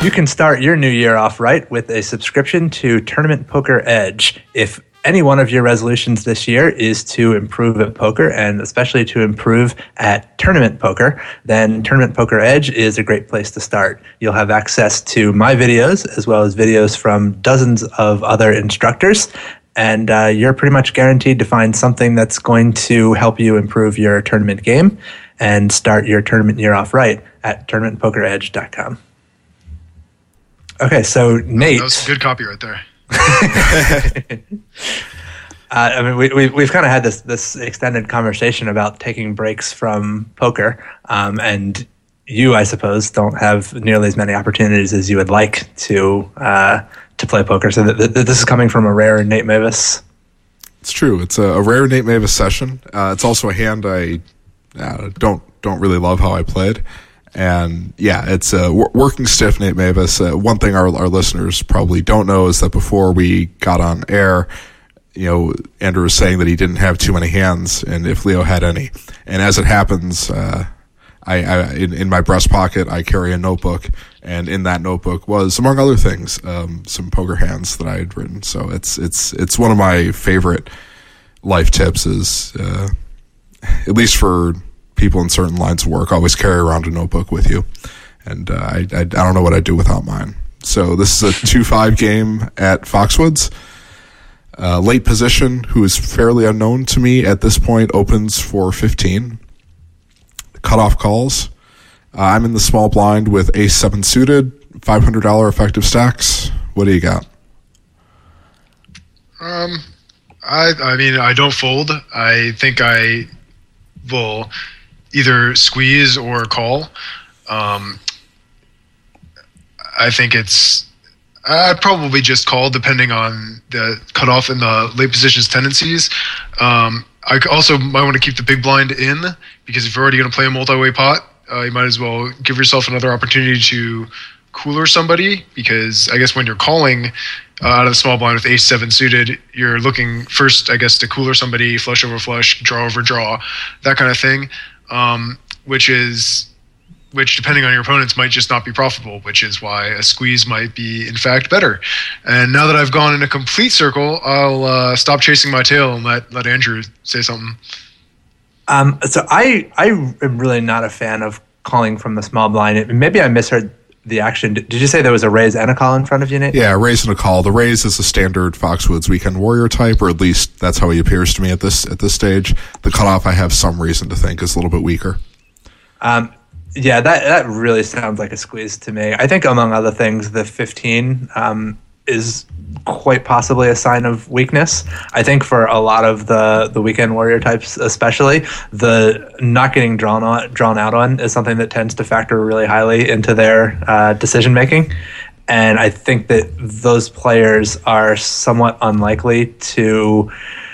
[SPEAKER 2] You can start your new year off right with a subscription to Tournament Poker Edge. If any one of your resolutions this year is to improve at poker, and especially to improve at tournament poker, then Tournament Poker Edge is a great place to start. You'll have access to my videos as well as videos from dozens of other instructors, and uh, you're pretty much guaranteed to find something that's going to help you improve your tournament game and start your tournament year off right at tournament poker edge dot com. Okay, so Nate.
[SPEAKER 4] That was good copy right there.
[SPEAKER 2] uh, I mean, we, we, we've kind of had this, this extended conversation about taking breaks from poker, um, and you, I suppose, don't have nearly as many opportunities as you would like to uh, to play poker. So th- th- this is coming from a rare Nate Mavis.
[SPEAKER 3] It's true. It's a, a rare Nate Mavis session. Uh, it's also a hand I uh, don't don't really love how I played. And yeah, it's a w- working stiff Nate Mavis. Uh, one thing our our listeners probably don't know is that before we got on air, you know, Andrew was saying that he didn't have too many hands, and if Leo had any. And as it happens, uh, I, I in, in my breast pocket I carry a notebook, and in that notebook was, among other things, um, some poker hands that I had written. So it's it's it's one of my favorite life tips is, uh, at least for people in certain lines of work, always carry around a notebook with you. And uh, I, I I don't know what I'd do without mine. So this is a two five game at Foxwoods. Uh, late position, who is fairly unknown to me at this point, opens for fifteen. Cutoff calls. Uh, I'm in the small blind with ace seven suited, five hundred dollars effective stacks. What do you got?
[SPEAKER 4] Um, I I mean, I don't fold. I think I will either squeeze or call. Um, I think it's, I'd probably just call depending on the cutoff and the late position's tendencies. Um, I also might want to keep the big blind in, because if you're already going to play a multi-way pot, uh, you might as well give yourself another opportunity to cooler somebody, because I guess when you're calling uh, out of the small blind with ace seven suited, you're looking first, I guess, to cooler somebody, flush over flush, draw over draw, that kind of thing. Um, which is, which depending on your opponents might just not be profitable, which is why a squeeze might be in fact better. And now that I've gone in a complete circle, I'll uh, stop chasing my tail and let, let Andrew say something.
[SPEAKER 2] Um, so I, I am really not a fan of calling from the small blind. Maybe I misheard the action. Did you say there was a raise and a call in front of you, Nate?
[SPEAKER 3] Yeah, a raise and a call. The raise is a standard Foxwoods Weekend Warrior type, or at least that's how he appears to me at this at this stage. The cutoff, I have some reason to think, is a little bit weaker.
[SPEAKER 2] Um, yeah, that that really sounds like a squeeze to me. I think, among other things, the fifteen um, is quite possibly a sign of weakness. I think for a lot of the, the Weekend Warrior types especially, the not getting drawn on, drawn out on is something that tends to factor really highly into their uh, decision making. And I think that those players are somewhat unlikely to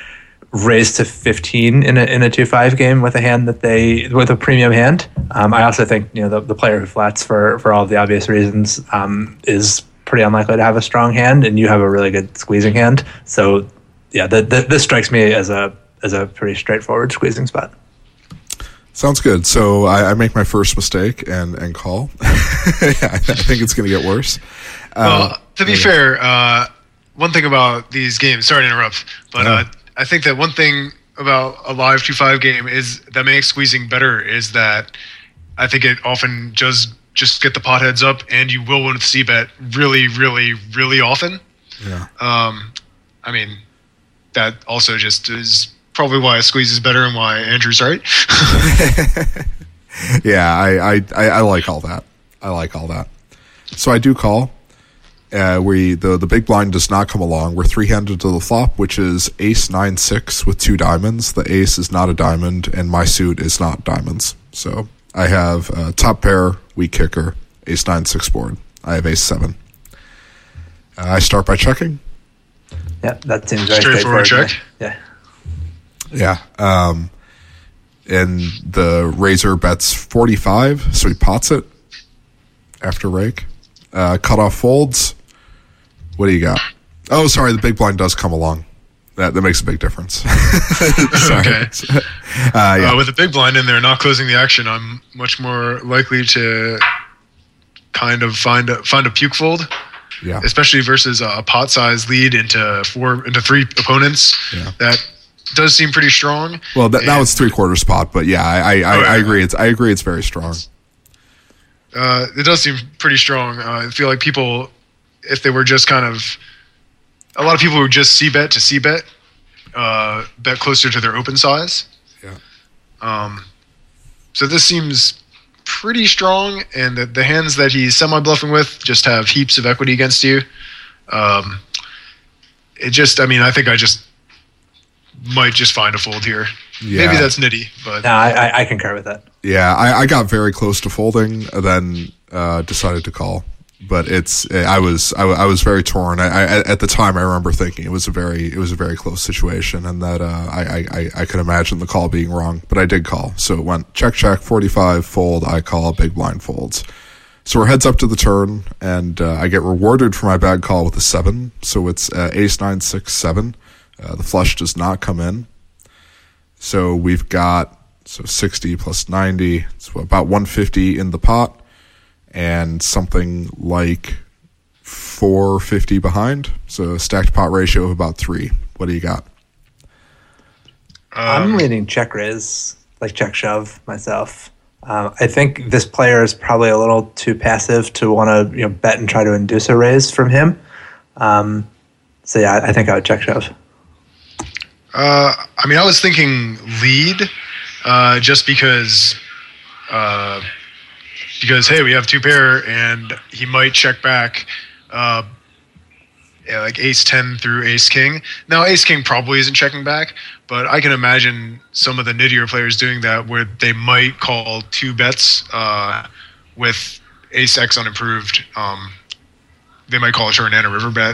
[SPEAKER 2] raise to fifteen in a in a two five game with a hand that they with a premium hand. Um, I also think, you know, the, the player who flats for for all of the obvious reasons um, is pretty unlikely to have a strong hand, and you have a really good squeezing hand. So yeah, the, the, this strikes me as a as a pretty straightforward squeezing spot.
[SPEAKER 3] Sounds good. So I, I make my first mistake and and call. Yeah, I think it's going to get worse.
[SPEAKER 4] Well,
[SPEAKER 3] uh,
[SPEAKER 4] to be
[SPEAKER 3] okay.
[SPEAKER 4] fair, uh, one thing about these games, sorry to interrupt, but
[SPEAKER 3] No.
[SPEAKER 4] uh, I think that one thing about a live two five game is that makes squeezing better is that I think it often just just get the pot heads up, and you will win with C-bet really, really, really often.
[SPEAKER 3] Yeah.
[SPEAKER 4] Um, I mean, that also just is probably why a squeeze is better and why Andrew's right.
[SPEAKER 3] Yeah, I, I, I, I like all that. I like all that. So I do call. Uh, we the the big blind does not come along. We're three handed to the flop, which is ace nine six with two diamonds. The ace is not a diamond, and my suit is not diamonds. So I have uh, top pair, weak kicker, ace nine six board. I have ace seven. Uh, I start by checking.
[SPEAKER 2] Yeah, that seems very
[SPEAKER 4] Straightforward
[SPEAKER 2] straightforward.
[SPEAKER 4] check.
[SPEAKER 2] Yeah.
[SPEAKER 3] Yeah. Um, and the razor bets forty-five, so he pots it after rake. Uh, cutoff folds. What do you got? Oh, sorry, the big blind does come along. That that makes a big difference. Sorry.
[SPEAKER 4] Okay.
[SPEAKER 3] Uh, yeah.
[SPEAKER 4] Uh, with a big blind in there, not closing the action, I'm much more likely to kind of find a, find a puke fold.
[SPEAKER 3] Yeah.
[SPEAKER 4] Especially versus a pot size lead into four into three opponents.
[SPEAKER 3] Yeah.
[SPEAKER 4] That does seem pretty strong.
[SPEAKER 3] Well, that,
[SPEAKER 4] and,
[SPEAKER 3] that was three quarter spot, but yeah, I I, I,
[SPEAKER 4] oh, yeah.
[SPEAKER 3] I agree. It's I agree. It's very strong.
[SPEAKER 4] Uh, it does seem pretty strong. Uh, I feel like people, if they were just kind of, a lot of people who just C bet to C bet, uh, bet closer to their open size.
[SPEAKER 3] Yeah.
[SPEAKER 4] Um, so this seems pretty strong, and the, the hands that he's semi-bluffing with just have heaps of equity against you. Um, it just, I mean, I think I just might just find a fold here.
[SPEAKER 3] Yeah.
[SPEAKER 4] Maybe that's nitty, but
[SPEAKER 2] No, I, I, I concur with that.
[SPEAKER 3] Yeah, I, I got very close to folding, then uh, decided to call. But it's I was I, I was very torn. I, I at the time I remember thinking it was a very it was a very close situation, and that uh, I, I I could imagine the call being wrong. But I did call, so it went check check forty-five fold. I call, big blind folds. So we're heads up to the turn, and uh, I get rewarded for my bad call with a seven. So it's uh, ace nine six seven. Uh, the flush does not come in. So we've got so sixty plus ninety. It's about one fifty in the pot. And something like four fifty behind. So a stacked pot ratio of about three. What do you got?
[SPEAKER 2] I'm
[SPEAKER 4] um,
[SPEAKER 2] leaning check raise, like check shove myself. Um, I think this player is probably a little too passive to want to you know bet and try to induce a raise from him. Um, so yeah, I, I think I would check shove.
[SPEAKER 4] Uh, I mean, I was thinking lead, uh, just because, uh, because hey, we have two pair, and he might check back, uh, yeah, like ace ten through ace king. Now, ace king probably isn't checking back, but I can imagine some of the nittier players doing that, where they might call two bets uh, with ace x unimproved. Um, they might call a turn and a river bet.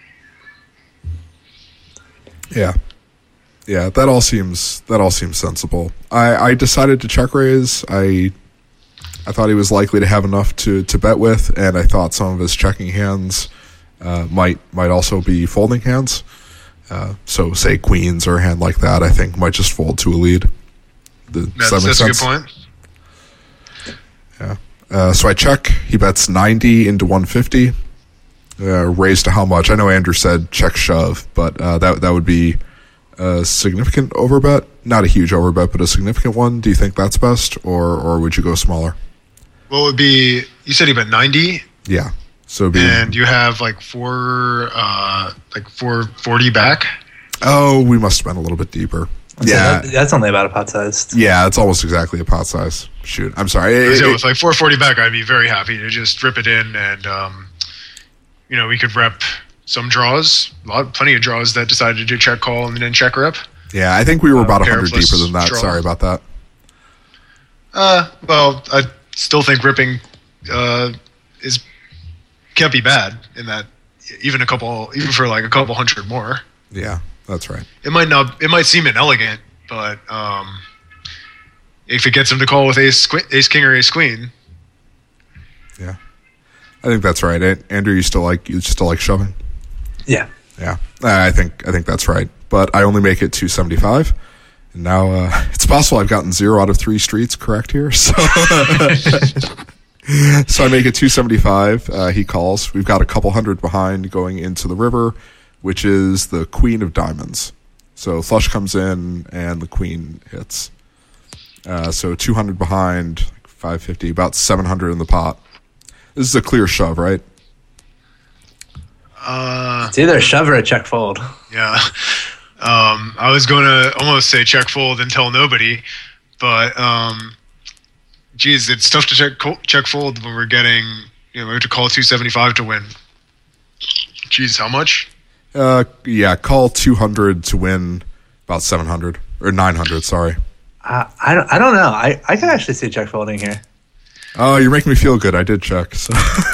[SPEAKER 3] Yeah. Yeah, that all seems that all seems sensible. I, I decided to check raise. I I thought he was likely to have enough to, to bet with, and I thought some of his checking hands uh, might might also be folding hands. Uh, so say queens or a hand like that, I think might just fold to a lead. The,
[SPEAKER 4] That's,
[SPEAKER 3] does that make
[SPEAKER 4] that's a good
[SPEAKER 3] sense?
[SPEAKER 4] point.
[SPEAKER 3] Yeah. Uh, so I check. He bets ninety into one fifty. Uh, raised to how much? I know Andrew said check shove, but uh, that that would be a significant overbet. Not a huge overbet, but a significant one. Do you think that's best, or or would you go smaller?
[SPEAKER 4] Well, it would be, you said he bet ninety,
[SPEAKER 3] Yeah. So it'd be,
[SPEAKER 4] and you have like four, uh, like four forty back.
[SPEAKER 3] oh, we must have been a little bit deeper.
[SPEAKER 2] So
[SPEAKER 3] Yeah.
[SPEAKER 2] that- that's only about a pot size.
[SPEAKER 3] Yeah, it's almost exactly a pot size. Shoot, I'm sorry. It-
[SPEAKER 4] So
[SPEAKER 3] it-
[SPEAKER 4] with like four forty back, I'd be very happy to just rip it in, and um, you know, we could rep some draws, a lot, plenty of draws that decided to do check call and then check rep.
[SPEAKER 3] yeah, I think we were about a
[SPEAKER 4] pair
[SPEAKER 3] hundred
[SPEAKER 4] plus
[SPEAKER 3] deeper than that.
[SPEAKER 4] draw.
[SPEAKER 3] Sorry about that.
[SPEAKER 4] Uh, well, I still think ripping uh, is can't be bad in that. Even a couple, even for like a couple hundred more,
[SPEAKER 3] Yeah, that's right.
[SPEAKER 4] it might not. It might seem inelegant, but um, if it gets him to call with ace, que- ace king or ace queen,
[SPEAKER 3] Yeah, I think that's right. An- Andrew, you still like you still like shoving?
[SPEAKER 2] Yeah.
[SPEAKER 3] Yeah, I think I think that's right. But I only make it two seventy five. And now uh, it's possible I've gotten zero out of three streets correct here. So, so I make it two seventy five. Uh, he calls. We've got a couple hundred behind going into the river, which is the queen of diamonds. So flush comes in and the queen hits. Uh, so two hundred behind, five fifty, about seven hundred in the pot. This is a clear shove, right?
[SPEAKER 4] uh,
[SPEAKER 2] It's either a shove or a check fold.
[SPEAKER 4] yeah. Um, I was going to almost say check fold and tell nobody, but um, geez, it's tough to check check fold when we're getting, you know, we have to call two seventy-five to win. Geez, how much?
[SPEAKER 3] Uh, yeah, call two hundred to win about seven hundred or nine hundred. Sorry.
[SPEAKER 2] Uh, I don't. I don't know. I, I could actually see check folding here.
[SPEAKER 3] Oh, you're making me feel good. I did check. So.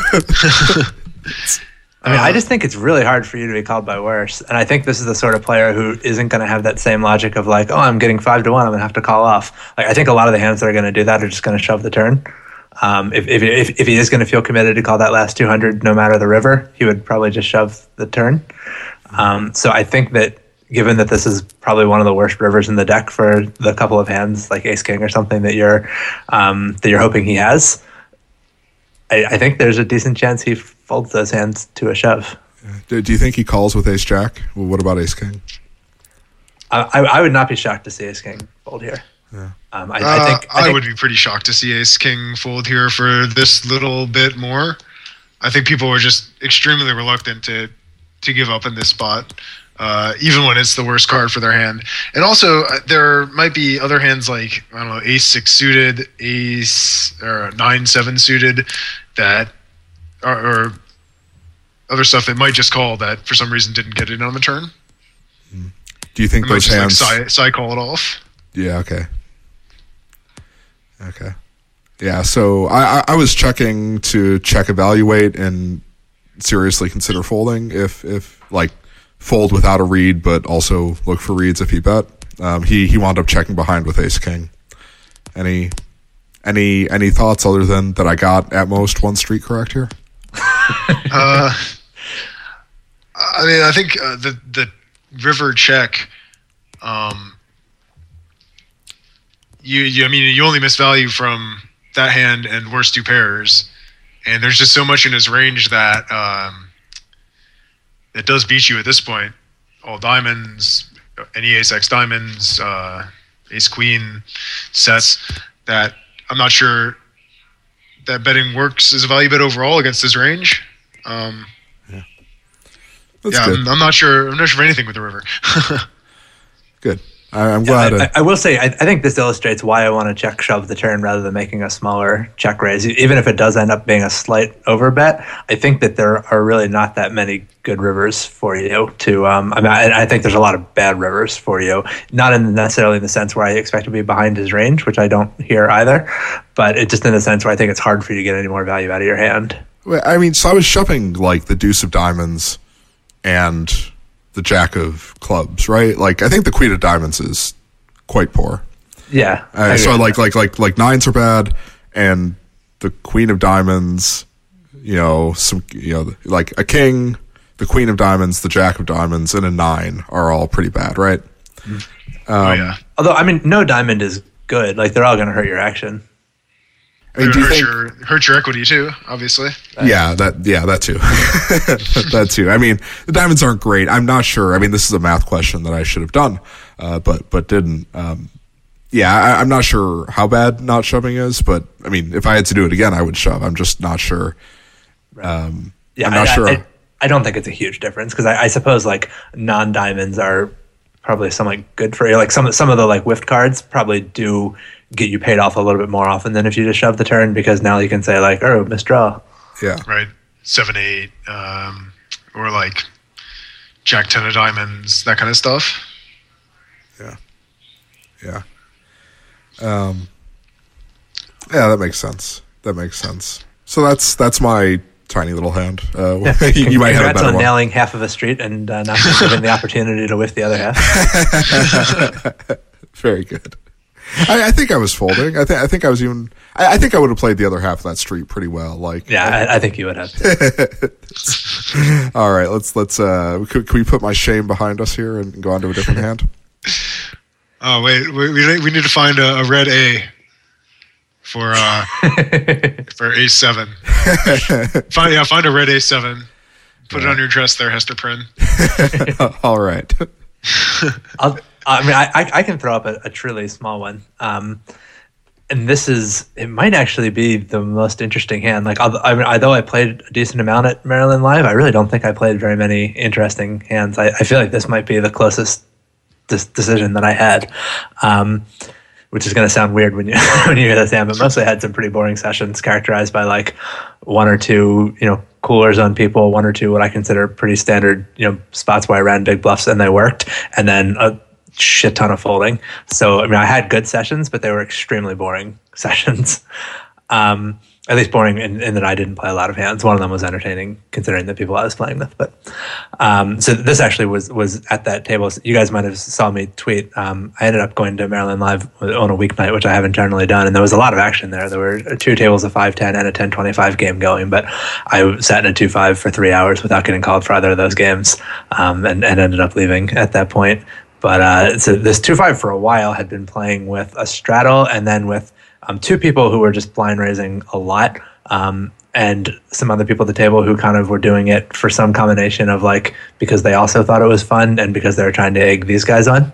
[SPEAKER 2] I mean, I just think it's really hard for you to be called by worse. And I think this is the sort of player who isn't going to have that same logic of like, oh, I'm getting five to one, I'm going to have to call off. Like, I think a lot of the hands that are going to do that are just going to shove the turn. Um, if, if, if, if he is going to feel committed to call that last two hundred, no matter the river, he would probably just shove the turn. Um, so I think that given that this is probably one of the worst rivers in the deck for the couple of hands, like ace king or something that you're, um, that you're hoping he has, I, I think there's a decent chance he folds those hands to a shove.
[SPEAKER 3] Do, do you think he calls with ace jack? Well, what about ace king?
[SPEAKER 2] I, I, I would not be shocked to see ace king fold here.
[SPEAKER 3] Yeah.
[SPEAKER 2] Um, I,
[SPEAKER 4] Uh,
[SPEAKER 2] I think I,
[SPEAKER 4] I
[SPEAKER 2] think,
[SPEAKER 4] would be pretty shocked to see ace king fold here for this little bit more. I think people are just extremely reluctant to to give up in this spot, uh, even when it's the worst card for their hand. And also, uh, there might be other hands like, I don't know, ace six suited, ace or nine seven suited that are, or other stuff that might just call that for some reason didn't get it on the turn.
[SPEAKER 3] Do you think
[SPEAKER 4] It might
[SPEAKER 3] those
[SPEAKER 4] just
[SPEAKER 3] hands?
[SPEAKER 4] like side, side call it off.
[SPEAKER 3] Yeah. Okay. Okay. Yeah. So I, I, I was checking to check evaluate and seriously consider folding if if like fold without a read, but also look for reads if he bet. Um, he he wound up checking behind with ace king. Any any any thoughts other than that I got at most one street correct here?
[SPEAKER 4] Uh, I mean, I think uh, the the river check. Um, you, you, I mean, you only miss value from that hand and worst two pairs, and there's just so much in his range that um, it does beat you at this point. All diamonds, any ace x diamonds, uh, ace queen sets that I'm not sure that betting works as a value bet overall against his range. Um,
[SPEAKER 3] That's
[SPEAKER 4] yeah,
[SPEAKER 3] good.
[SPEAKER 4] I'm, I'm not sure. I'm not sure of anything with the river.
[SPEAKER 3] Good. I, I'm
[SPEAKER 2] yeah,
[SPEAKER 3] glad.
[SPEAKER 2] I,
[SPEAKER 3] uh,
[SPEAKER 2] I, I will say I, I think this illustrates why I want to check shove the turn rather than making a smaller check raise. Even if it does end up being a slight overbet, I think that there are really not that many good rivers for you to. Um, I mean, I, I think there's a lot of bad rivers for you. Not in necessarily in the sense where I expect to be behind his range, which I don't hear either, but it just in the sense where I think it's hard for you to get any more value out of your hand.
[SPEAKER 3] I mean, so I was shoving like the deuce of diamonds and the jack of clubs, right? Like I think the queen of diamonds is quite poor.
[SPEAKER 2] Yeah.
[SPEAKER 3] Uh, so like like like like nines are bad, and the queen of diamonds, you know, some you know like a king, the queen of diamonds, the jack of diamonds, and a nine are all pretty bad, right?
[SPEAKER 4] oh yeah,
[SPEAKER 2] Although I mean, no diamond is good. Like they're all going to hurt your action.
[SPEAKER 3] I mean,
[SPEAKER 4] it
[SPEAKER 3] do you
[SPEAKER 4] hurt
[SPEAKER 3] think?
[SPEAKER 4] your hurt your equity too, obviously.
[SPEAKER 3] Yeah, that yeah, that too. That too. I mean, the diamonds aren't great. I'm not sure. I mean, this is a math question that I should have done, uh, but but didn't. Um, yeah, I, I'm not sure how bad not shoving is, but I mean, if I had to do it again, I would shove. I'm just not sure. Um,
[SPEAKER 2] Yeah,
[SPEAKER 3] I'm not
[SPEAKER 2] I,
[SPEAKER 3] sure.
[SPEAKER 2] I, I don't think it's a huge difference because I, I suppose like non-diamonds are probably somewhat good for you. Like some some of the like whiffed cards probably do get you paid off a little bit more often than if you just shove the turn because now you can say like, oh, misdraw.
[SPEAKER 3] Yeah.
[SPEAKER 4] Right, seven eight, um, or like jack ten of diamonds, that kind of stuff.
[SPEAKER 3] Yeah. Yeah. Um, yeah, that makes sense. That makes sense. So that's that's my tiny little hand. Uh, you, you might have a
[SPEAKER 2] Congrats
[SPEAKER 3] better
[SPEAKER 2] on
[SPEAKER 3] one.
[SPEAKER 2] nailing half of a street and uh, not being given the opportunity to whiff the other half.
[SPEAKER 3] Very good. I, I think I was folding. I think I think I was even. I, I think I would have played the other half of that street pretty well. Like,
[SPEAKER 2] Yeah, I, I think you would have.
[SPEAKER 3] all right, let's let's. Uh, could, can we put my shame behind us here and go on to a different hand?
[SPEAKER 4] Oh wait, we we, we need to find a, a red A for uh for A seven. Find yeah, find a red A seven. Put it on your dress there, Hester Prynne.
[SPEAKER 3] All right.
[SPEAKER 2] I'll, I mean, I, I I can throw up a, a truly small one. Um, and this is, it might actually be the most interesting hand. Like, although I, mean, although I played a decent amount at Maryland Live, I really don't think I played very many interesting hands. I, I feel like this might be the closest dis- decision that I had, um, which is going to sound weird when you when you hear this hand, but mostly I had some pretty boring sessions characterized by like one or two, you know, coolers on people, one or two what I consider pretty standard, you know, spots where I ran big bluffs and they worked, and then a shit ton of folding. So, I mean, I had good sessions, but they were extremely boring sessions. Um, at least boring in, in that I didn't play a lot of hands. One of them was entertaining considering the people I was playing with. But um, so this actually was was at that table. You guys might have saw me tweet. Um, I ended up going to Maryland Live on a weeknight, which I haven't generally done, and there was a lot of action there. There were two tables of five ten and a ten twenty-five game going, but I sat in a two five for three hours without getting called for either of those games, um, and, and ended up leaving at that point. But uh, so this two five for a while had been playing with a straddle and then with um, two people who were just blind raising a lot. Um, and some other people at the table who kind of were doing it for some combination of like because they also thought it was fun and because they were trying to egg these guys on.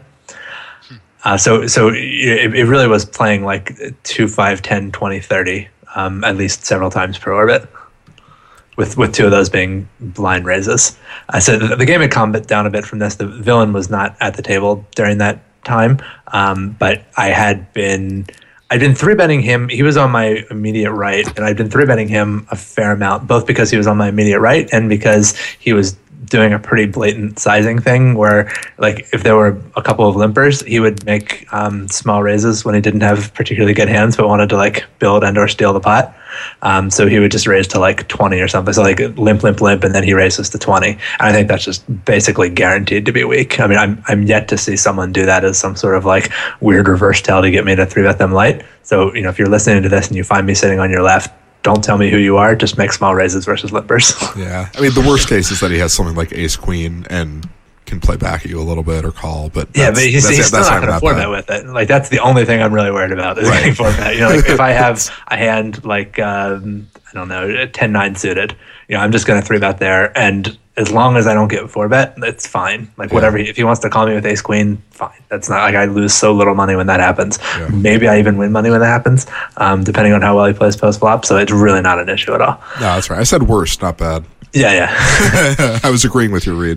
[SPEAKER 2] Uh, so so it, it really was playing like two, five, ten, twenty, thirty, um, at least several times per orbit, with with two of those being blind raises. Uh, so the, the game had calmed down a bit from this. The villain was not at the table during that time, um, but I had been I'd been three betting him. He was on my immediate right, and I'd been three betting him a fair amount, both because he was on my immediate right and because he was doing a pretty blatant sizing thing where, like, if there were a couple of limpers, he would make um, small raises when he didn't have particularly good hands but wanted to, like, build and or steal the pot. Um, so he would just raise to, like, twenty or something. So, like, limp, limp, limp, and then he raises to twenty. And I think that's just basically guaranteed to be weak. I mean, I'm I'm yet to see someone do that as some sort of, like, weird reverse tell to get me to three-bet them light. So, you know, if you're listening to this and you find me sitting on your left, don't tell me who you are. Just make small raises versus limpers.
[SPEAKER 3] Yeah. I mean, the worst case is that he has something like ace queen and can play back at you a little bit or call. But
[SPEAKER 2] yeah, but he's,
[SPEAKER 3] that's,
[SPEAKER 2] he's
[SPEAKER 3] that's
[SPEAKER 2] still not going to four bet with it. Like, that's the only thing I'm really worried about is right. getting four bet. You know, like if I have a hand like um, I don't know, ten nine suited, you know, I'm just going to three bet there, and as long as I don't get four bet, it's fine. Like yeah. whatever. He, if he wants to call me with ace queen, fine. That's not like I lose so little money when that happens. Yeah. Maybe I even win money when that happens, um, depending on how well he plays post flop. So it's really not an issue at all.
[SPEAKER 3] No, that's right. I said worst, not bad.
[SPEAKER 2] Yeah, yeah.
[SPEAKER 3] I was agreeing with your read.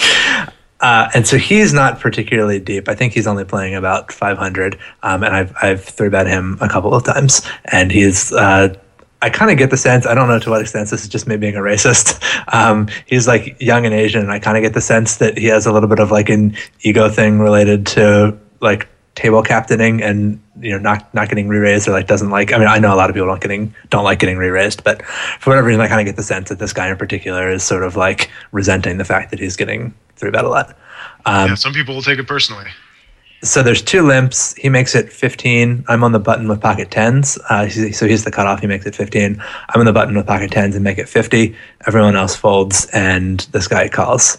[SPEAKER 2] Uh, and so he's not particularly deep. I think he's only playing about five hundred, um, and I've I've three bet him a couple of times, and he's. Uh, I kind of get the sense, I don't know to what extent this is just me being a racist. Um, he's like young and Asian, and I kind of get the sense that he has a little bit of like an ego thing related to like table captaining and, you know, not not getting re-raised or like doesn't like, I mean, I know a lot of people don't getting don't like getting re-raised, but for whatever reason, I kind of get the sense that this guy in particular is sort of like resenting the fact that he's getting three bet a lot. Um,
[SPEAKER 4] yeah, some people will take it personally.
[SPEAKER 2] So there's two limps. He makes it fifteen. I'm on the button with pocket tens. Uh, so he's the cutoff. He makes it fifteen. I'm on the button with pocket tens and make it fifty. Everyone else folds, and this guy calls.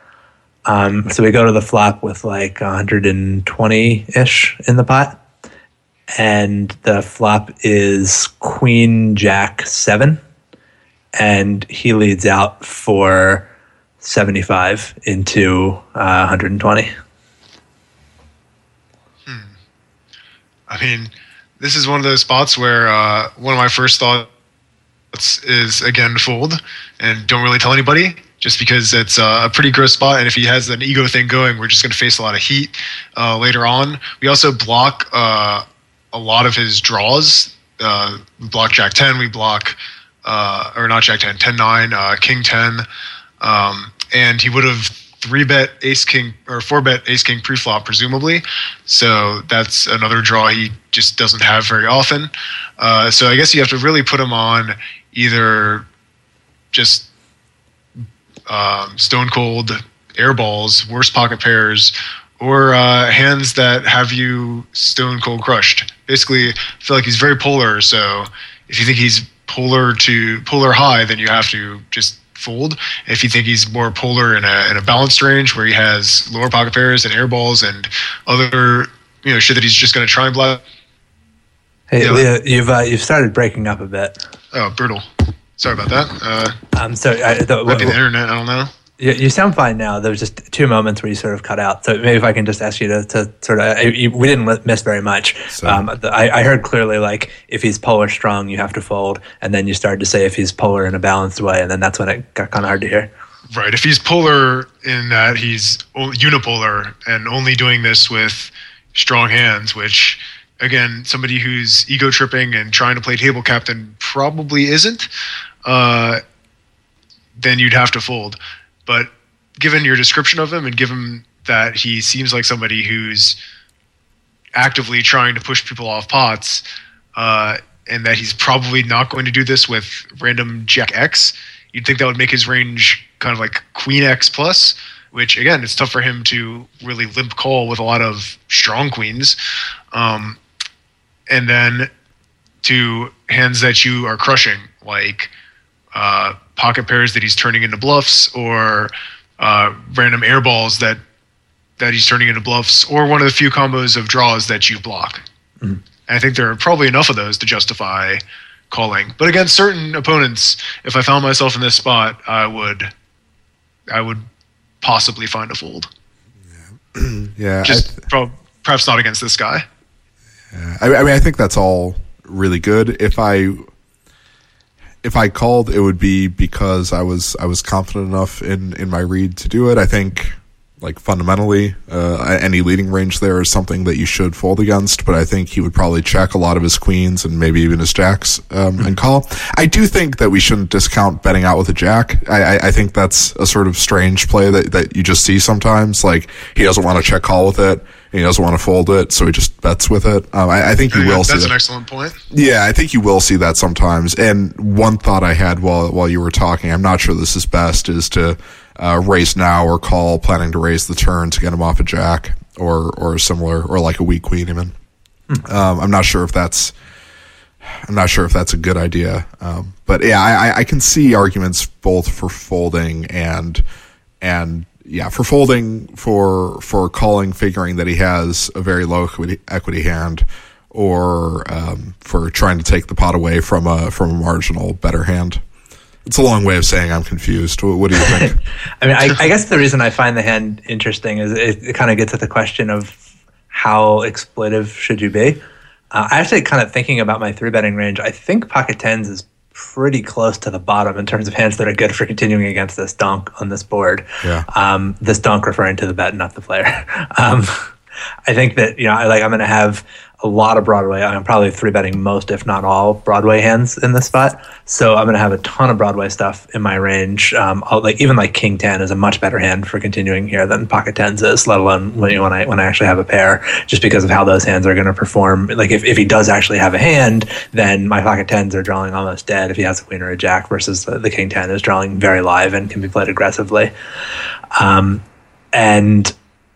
[SPEAKER 2] Um, so we go to the flop with like one hundred twenty-ish in the pot. And the flop is queen, jack, seven. And he leads out for seventy-five into uh, one hundred twenty.
[SPEAKER 4] I mean, this is one of those spots where uh, one of my first thoughts is, again, fold and don't really tell anybody just because it's uh, a pretty gross spot. And if he has an ego thing going, we're just going to face a lot of heat uh, later on. We also block uh, a lot of his draws. Uh, we block jack ten, we block, uh, or not jack ten, ten nine, uh, king ten. Um, and he would have three bet ace king or four bet ace king preflop presumably, so that's another draw he just doesn't have very often. Uh, so I guess you have to really put him on either just um, stone cold air balls, worst pocket pairs, or uh, hands that have you stone cold crushed. Basically, I feel like he's very polar. So if you think he's polar to polar high, then you have to just fold. If you think he's more polar in a in a balanced range where he has lower pocket pairs and air balls and other, you know, shit that he's just going to try and block.
[SPEAKER 2] Hey, yeah. Leah, you've uh, you've started breaking up a bit.
[SPEAKER 4] Oh, brutal. Sorry about that. Uh,
[SPEAKER 2] um, so I, the,
[SPEAKER 4] might be the internet. I don't know.
[SPEAKER 2] You, you sound fine now. There was just two moments where you sort of cut out. So maybe if I can just ask you to, to sort of, I, we didn't miss very much. So. Um, the, I, I heard clearly like if he's polar strong, you have to fold. And then you started to say if he's polar in a balanced way. And then that's when it got kind of hard to hear.
[SPEAKER 4] Right. If he's polar in that he's unipolar and only doing this with strong hands, which again, somebody who's ego tripping and trying to play table captain probably isn't, uh, then you'd have to fold. But given your description of him and given that he seems like somebody who's actively trying to push people off pots, uh, and that he's probably not going to do this with random jack X, you'd think that would make his range kind of like queen X plus, which again, it's tough for him to really limp call with a lot of strong queens. Um, and then to hands that you are crushing, like uh, pocket pairs that he's turning into bluffs, or uh, random air balls that that he's turning into bluffs, or one of the few combos of draws that you block. Mm-hmm. And I think there are probably enough of those to justify calling. But against certain opponents, if I found myself in this spot, I would, I would possibly find a fold.
[SPEAKER 3] Yeah, yeah
[SPEAKER 4] just th- pro- perhaps not against this guy.
[SPEAKER 3] Yeah, I, I mean, I think that's all really good. If I if I called, it would be because I was I was confident enough in in my read to do it. I think. Like fundamentally, uh, any leading range there is something that you should fold against, but I think he would probably check a lot of his queens and maybe even his jacks um, and call. I do think that we shouldn't discount betting out with a jack. I, I, I think that's a sort of strange play that, that you just see sometimes. Like he doesn't want to check call with it, and he doesn't want to fold it, so he just bets with it. Um, I, I think you
[SPEAKER 4] yeah,
[SPEAKER 3] will
[SPEAKER 4] that's
[SPEAKER 3] see
[SPEAKER 4] That's
[SPEAKER 3] that.
[SPEAKER 4] an excellent point.
[SPEAKER 3] Yeah, I think you will see that sometimes. And one thought I had while while you were talking, I'm not sure this is best, is to Uh, raise now or call, planning to raise the turn to get him off a jack or or similar, or like a weak queen even. Hmm. Um, I'm not sure if that's I'm not sure if that's a good idea. Um, but yeah, I, I can see arguments both for folding and and yeah, for folding, for for calling, figuring that he has a very low equity, equity hand, or um, for trying to take the pot away from a from a marginal better hand. It's a long way of saying I'm confused. What do you think?
[SPEAKER 2] I mean, I, I guess the reason I find the hand interesting is it, it kind of gets at the question of how exploitive should you be. Uh, I actually kind of thinking about my three betting range. I think pocket tens is pretty close to the bottom in terms of hands that are good for continuing against this donk on this board.
[SPEAKER 3] Yeah.
[SPEAKER 2] Um, this donk referring to the bet, not the player. um, I think that, you know, I like I'm going to have a lot of Broadway. I'm probably three betting most, if not all, Broadway hands in this spot. So I'm going to have a ton of Broadway stuff in my range. Um, I'll, like even like King ten is a much better hand for continuing here than Pocket tens is, let alone when, you know, when I when I actually have a pair, just because of how those hands are going to perform. Like if, if he does actually have a hand, then my Pocket tens are drawing almost dead if he has a Queen or a Jack, versus the, the King ten is drawing very live and can be played aggressively. Um, and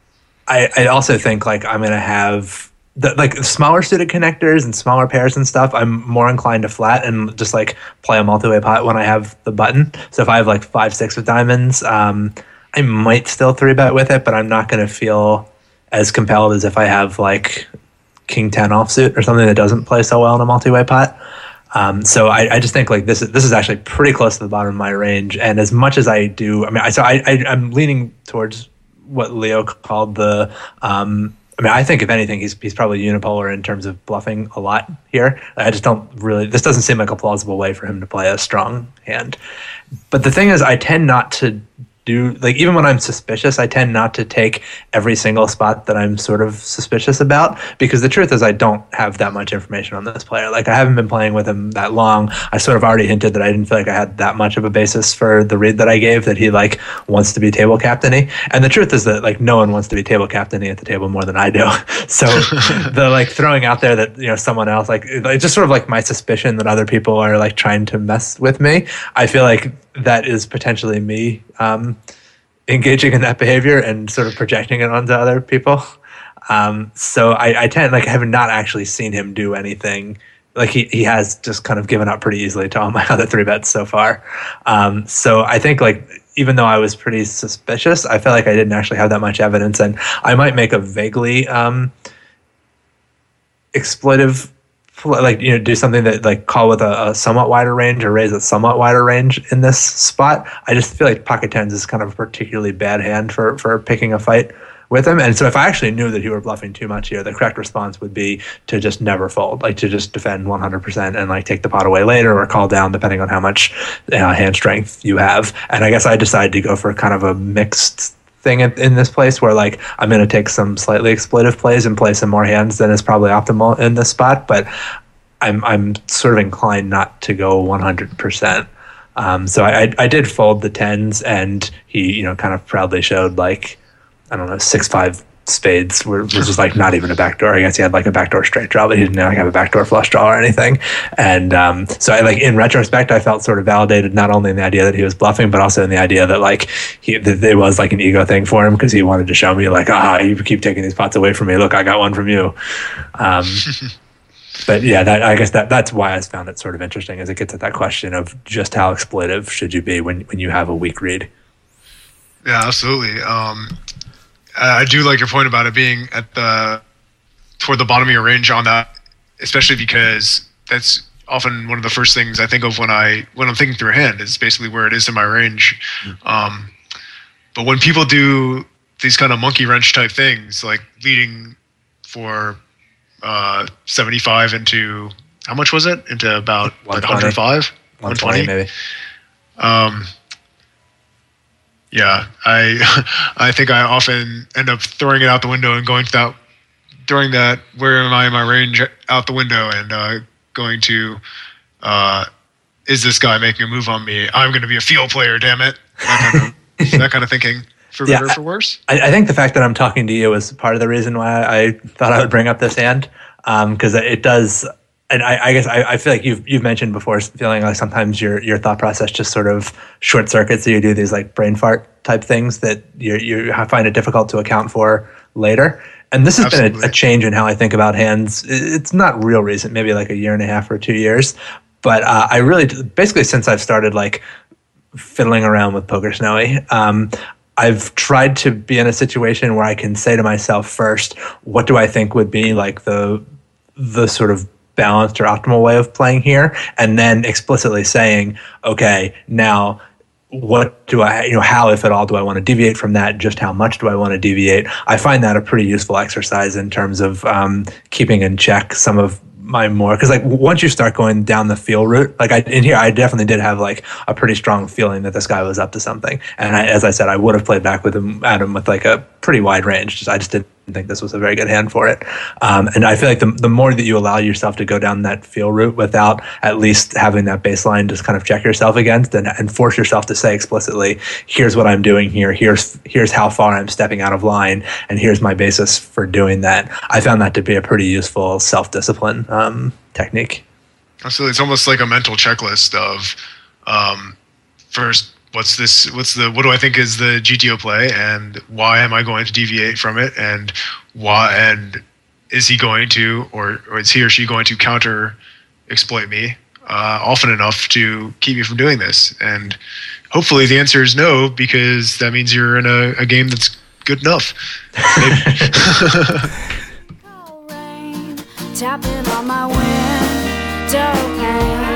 [SPEAKER 2] I, I also think like I'm going to have the, like smaller suited connectors and smaller pairs and stuff. I'm more inclined to flat and just like play a multi-way pot when I have the button. So if I have like five, six with diamonds, um, I might still three bet with it, but I'm not going to feel as compelled as if I have like King ten offsuit or something that doesn't play so well in a multi-way pot. Um, so I, I just think like this is this is actually pretty close to the bottom of my range. And as much as I do, I mean, I so I, I I'm leaning towards what Leo called the. Um, I mean, I think if anything, he's he's probably unipolar in terms of bluffing a lot here. I just don't really. This doesn't seem like a plausible way for him to play a strong hand. But the thing is, I tend not to do like even when I'm suspicious, I tend not to take every single spot that I'm sort of suspicious about, because the truth is I don't have that much information on this player. Like I haven't been playing with him that long. I sort of already hinted that I didn't feel like I had that much of a basis for the read that I gave, that he like wants to be table captainy. And the truth is that like no one wants to be table captainy at the table more than I do. So the like throwing out there that, you know, someone else like it's just sort of like my suspicion that other people are like trying to mess with me. I feel like that is potentially me um, engaging in that behavior and sort of projecting it onto other people. Um, so I, I tend like I have not actually seen him do anything. Like he, he has just kind of given up pretty easily to all my other three bets so far. Um, so I think like even though I was pretty suspicious, I felt like I didn't actually have that much evidence, and I might make a vaguely um, exploitive. Like, you know, do something that like call with a, a somewhat wider range or raise a somewhat wider range in this spot. I just feel like pocket tens is kind of a particularly bad hand for, for picking a fight with him. And so if I actually knew that he were bluffing too much here, the correct response would be to just never fold, like to just defend one hundred percent and like take the pot away later or call down depending on how much uh, hand strength you have. And I guess I decided to go for kind of a mixed thing in, in this place where like I'm going to take some slightly exploitive plays and play some more hands than is probably optimal in this spot, but I'm I'm sort of inclined not to go one hundred percent. Um, so I, I I did fold the tens, and he, you know, kind of proudly showed like, I don't know, six five spades, were, which is like not even a backdoor. I guess he had like a backdoor straight draw, but he didn't like have a backdoor flush draw or anything. And um, so I like in retrospect, I felt sort of validated not only in the idea that he was bluffing, but also in the idea that like he that it was like an ego thing for him, because he wanted to show me like, ah, you keep taking these pots away from me. Look, I got one from you. Um, but yeah, that I guess that that's why I found it sort of interesting, as it gets at that question of just how exploitive should you be when when you have a weak read.
[SPEAKER 4] Yeah, absolutely. Um, I do like your point about it being at the toward the bottom of your range on that, especially because that's often one of the first things I think of when I when I'm thinking through a hand is basically where it is in my range. Mm-hmm. Um, but when people do these kind of monkey wrench type things, like leading for uh, seventy-five into how much was it? Into about like one hundred five,
[SPEAKER 2] one twenty maybe.
[SPEAKER 4] Um, yeah, I I think I often end up throwing it out the window and going to that, throwing that where am I in my range out the window and uh, going to, uh, is this guy making a move on me? I'm going to be a field player, damn it. That kind of, that kind of thinking, for better yeah, or for worse.
[SPEAKER 2] I, I think the fact that I'm talking to you is part of the reason why I thought I would bring up this hand, because um, it does. And I, I guess I, I feel like you've you've mentioned before feeling like sometimes your your thought process just sort of short circuits, so you do these like brain fart type things that you you find it difficult to account for later. And this has Absolutely. been a, a change in how I think about hands. It's not real recent, maybe like a year and a half or two years. But uh, I really, basically since I've started like fiddling around with Poker Snowy, um, I've tried to be in a situation where I can say to myself first, what do I think would be like the the sort of balanced or optimal way of playing here, and then explicitly saying, okay, now what do I, you know, how, if at all, do I want to deviate from that? Just how much do I want to deviate? I find that a pretty useful exercise in terms of um, keeping in check some of my more, because like once you start going down the feel route, like I in here, I definitely did have like a pretty strong feeling that this guy was up to something. And I, as I said, I would have played back with him at him with like a pretty wide range. Just, I just didn't think this was a very good hand for it. Um, and I feel like the the more that you allow yourself to go down that feel route without at least having that baseline just kind of check yourself against and, and force yourself to say explicitly, here's what I'm doing here, here's here's how far I'm stepping out of line, and here's my basis for doing that. I found that to be a pretty useful self-discipline um, technique.
[SPEAKER 4] Absolutely. It's almost like a mental checklist of um, first, What's this? What's the? What do I think is the G T O play, and why am I going to deviate from it, and why? And is he going to, or, or is he or she going to counter exploit me uh, often enough to keep me from doing this? And hopefully, the answer is no, because that means you're in a, a game that's good enough.
[SPEAKER 1] Tapping on my window pane.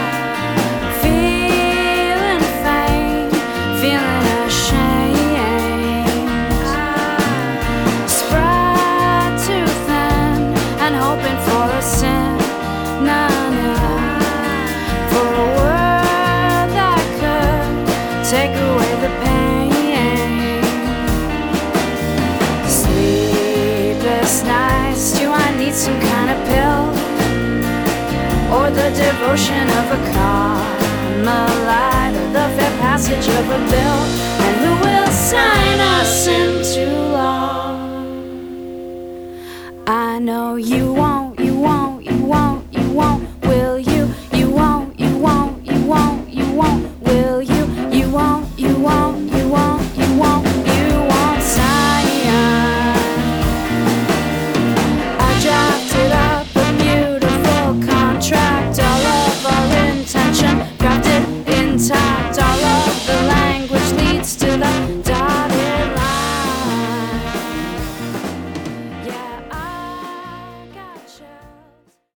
[SPEAKER 1] Take away the pain. Sleepless nights. Do I need some kind of pill, or the devotion of a Carmelite, or the fair passage of a bill?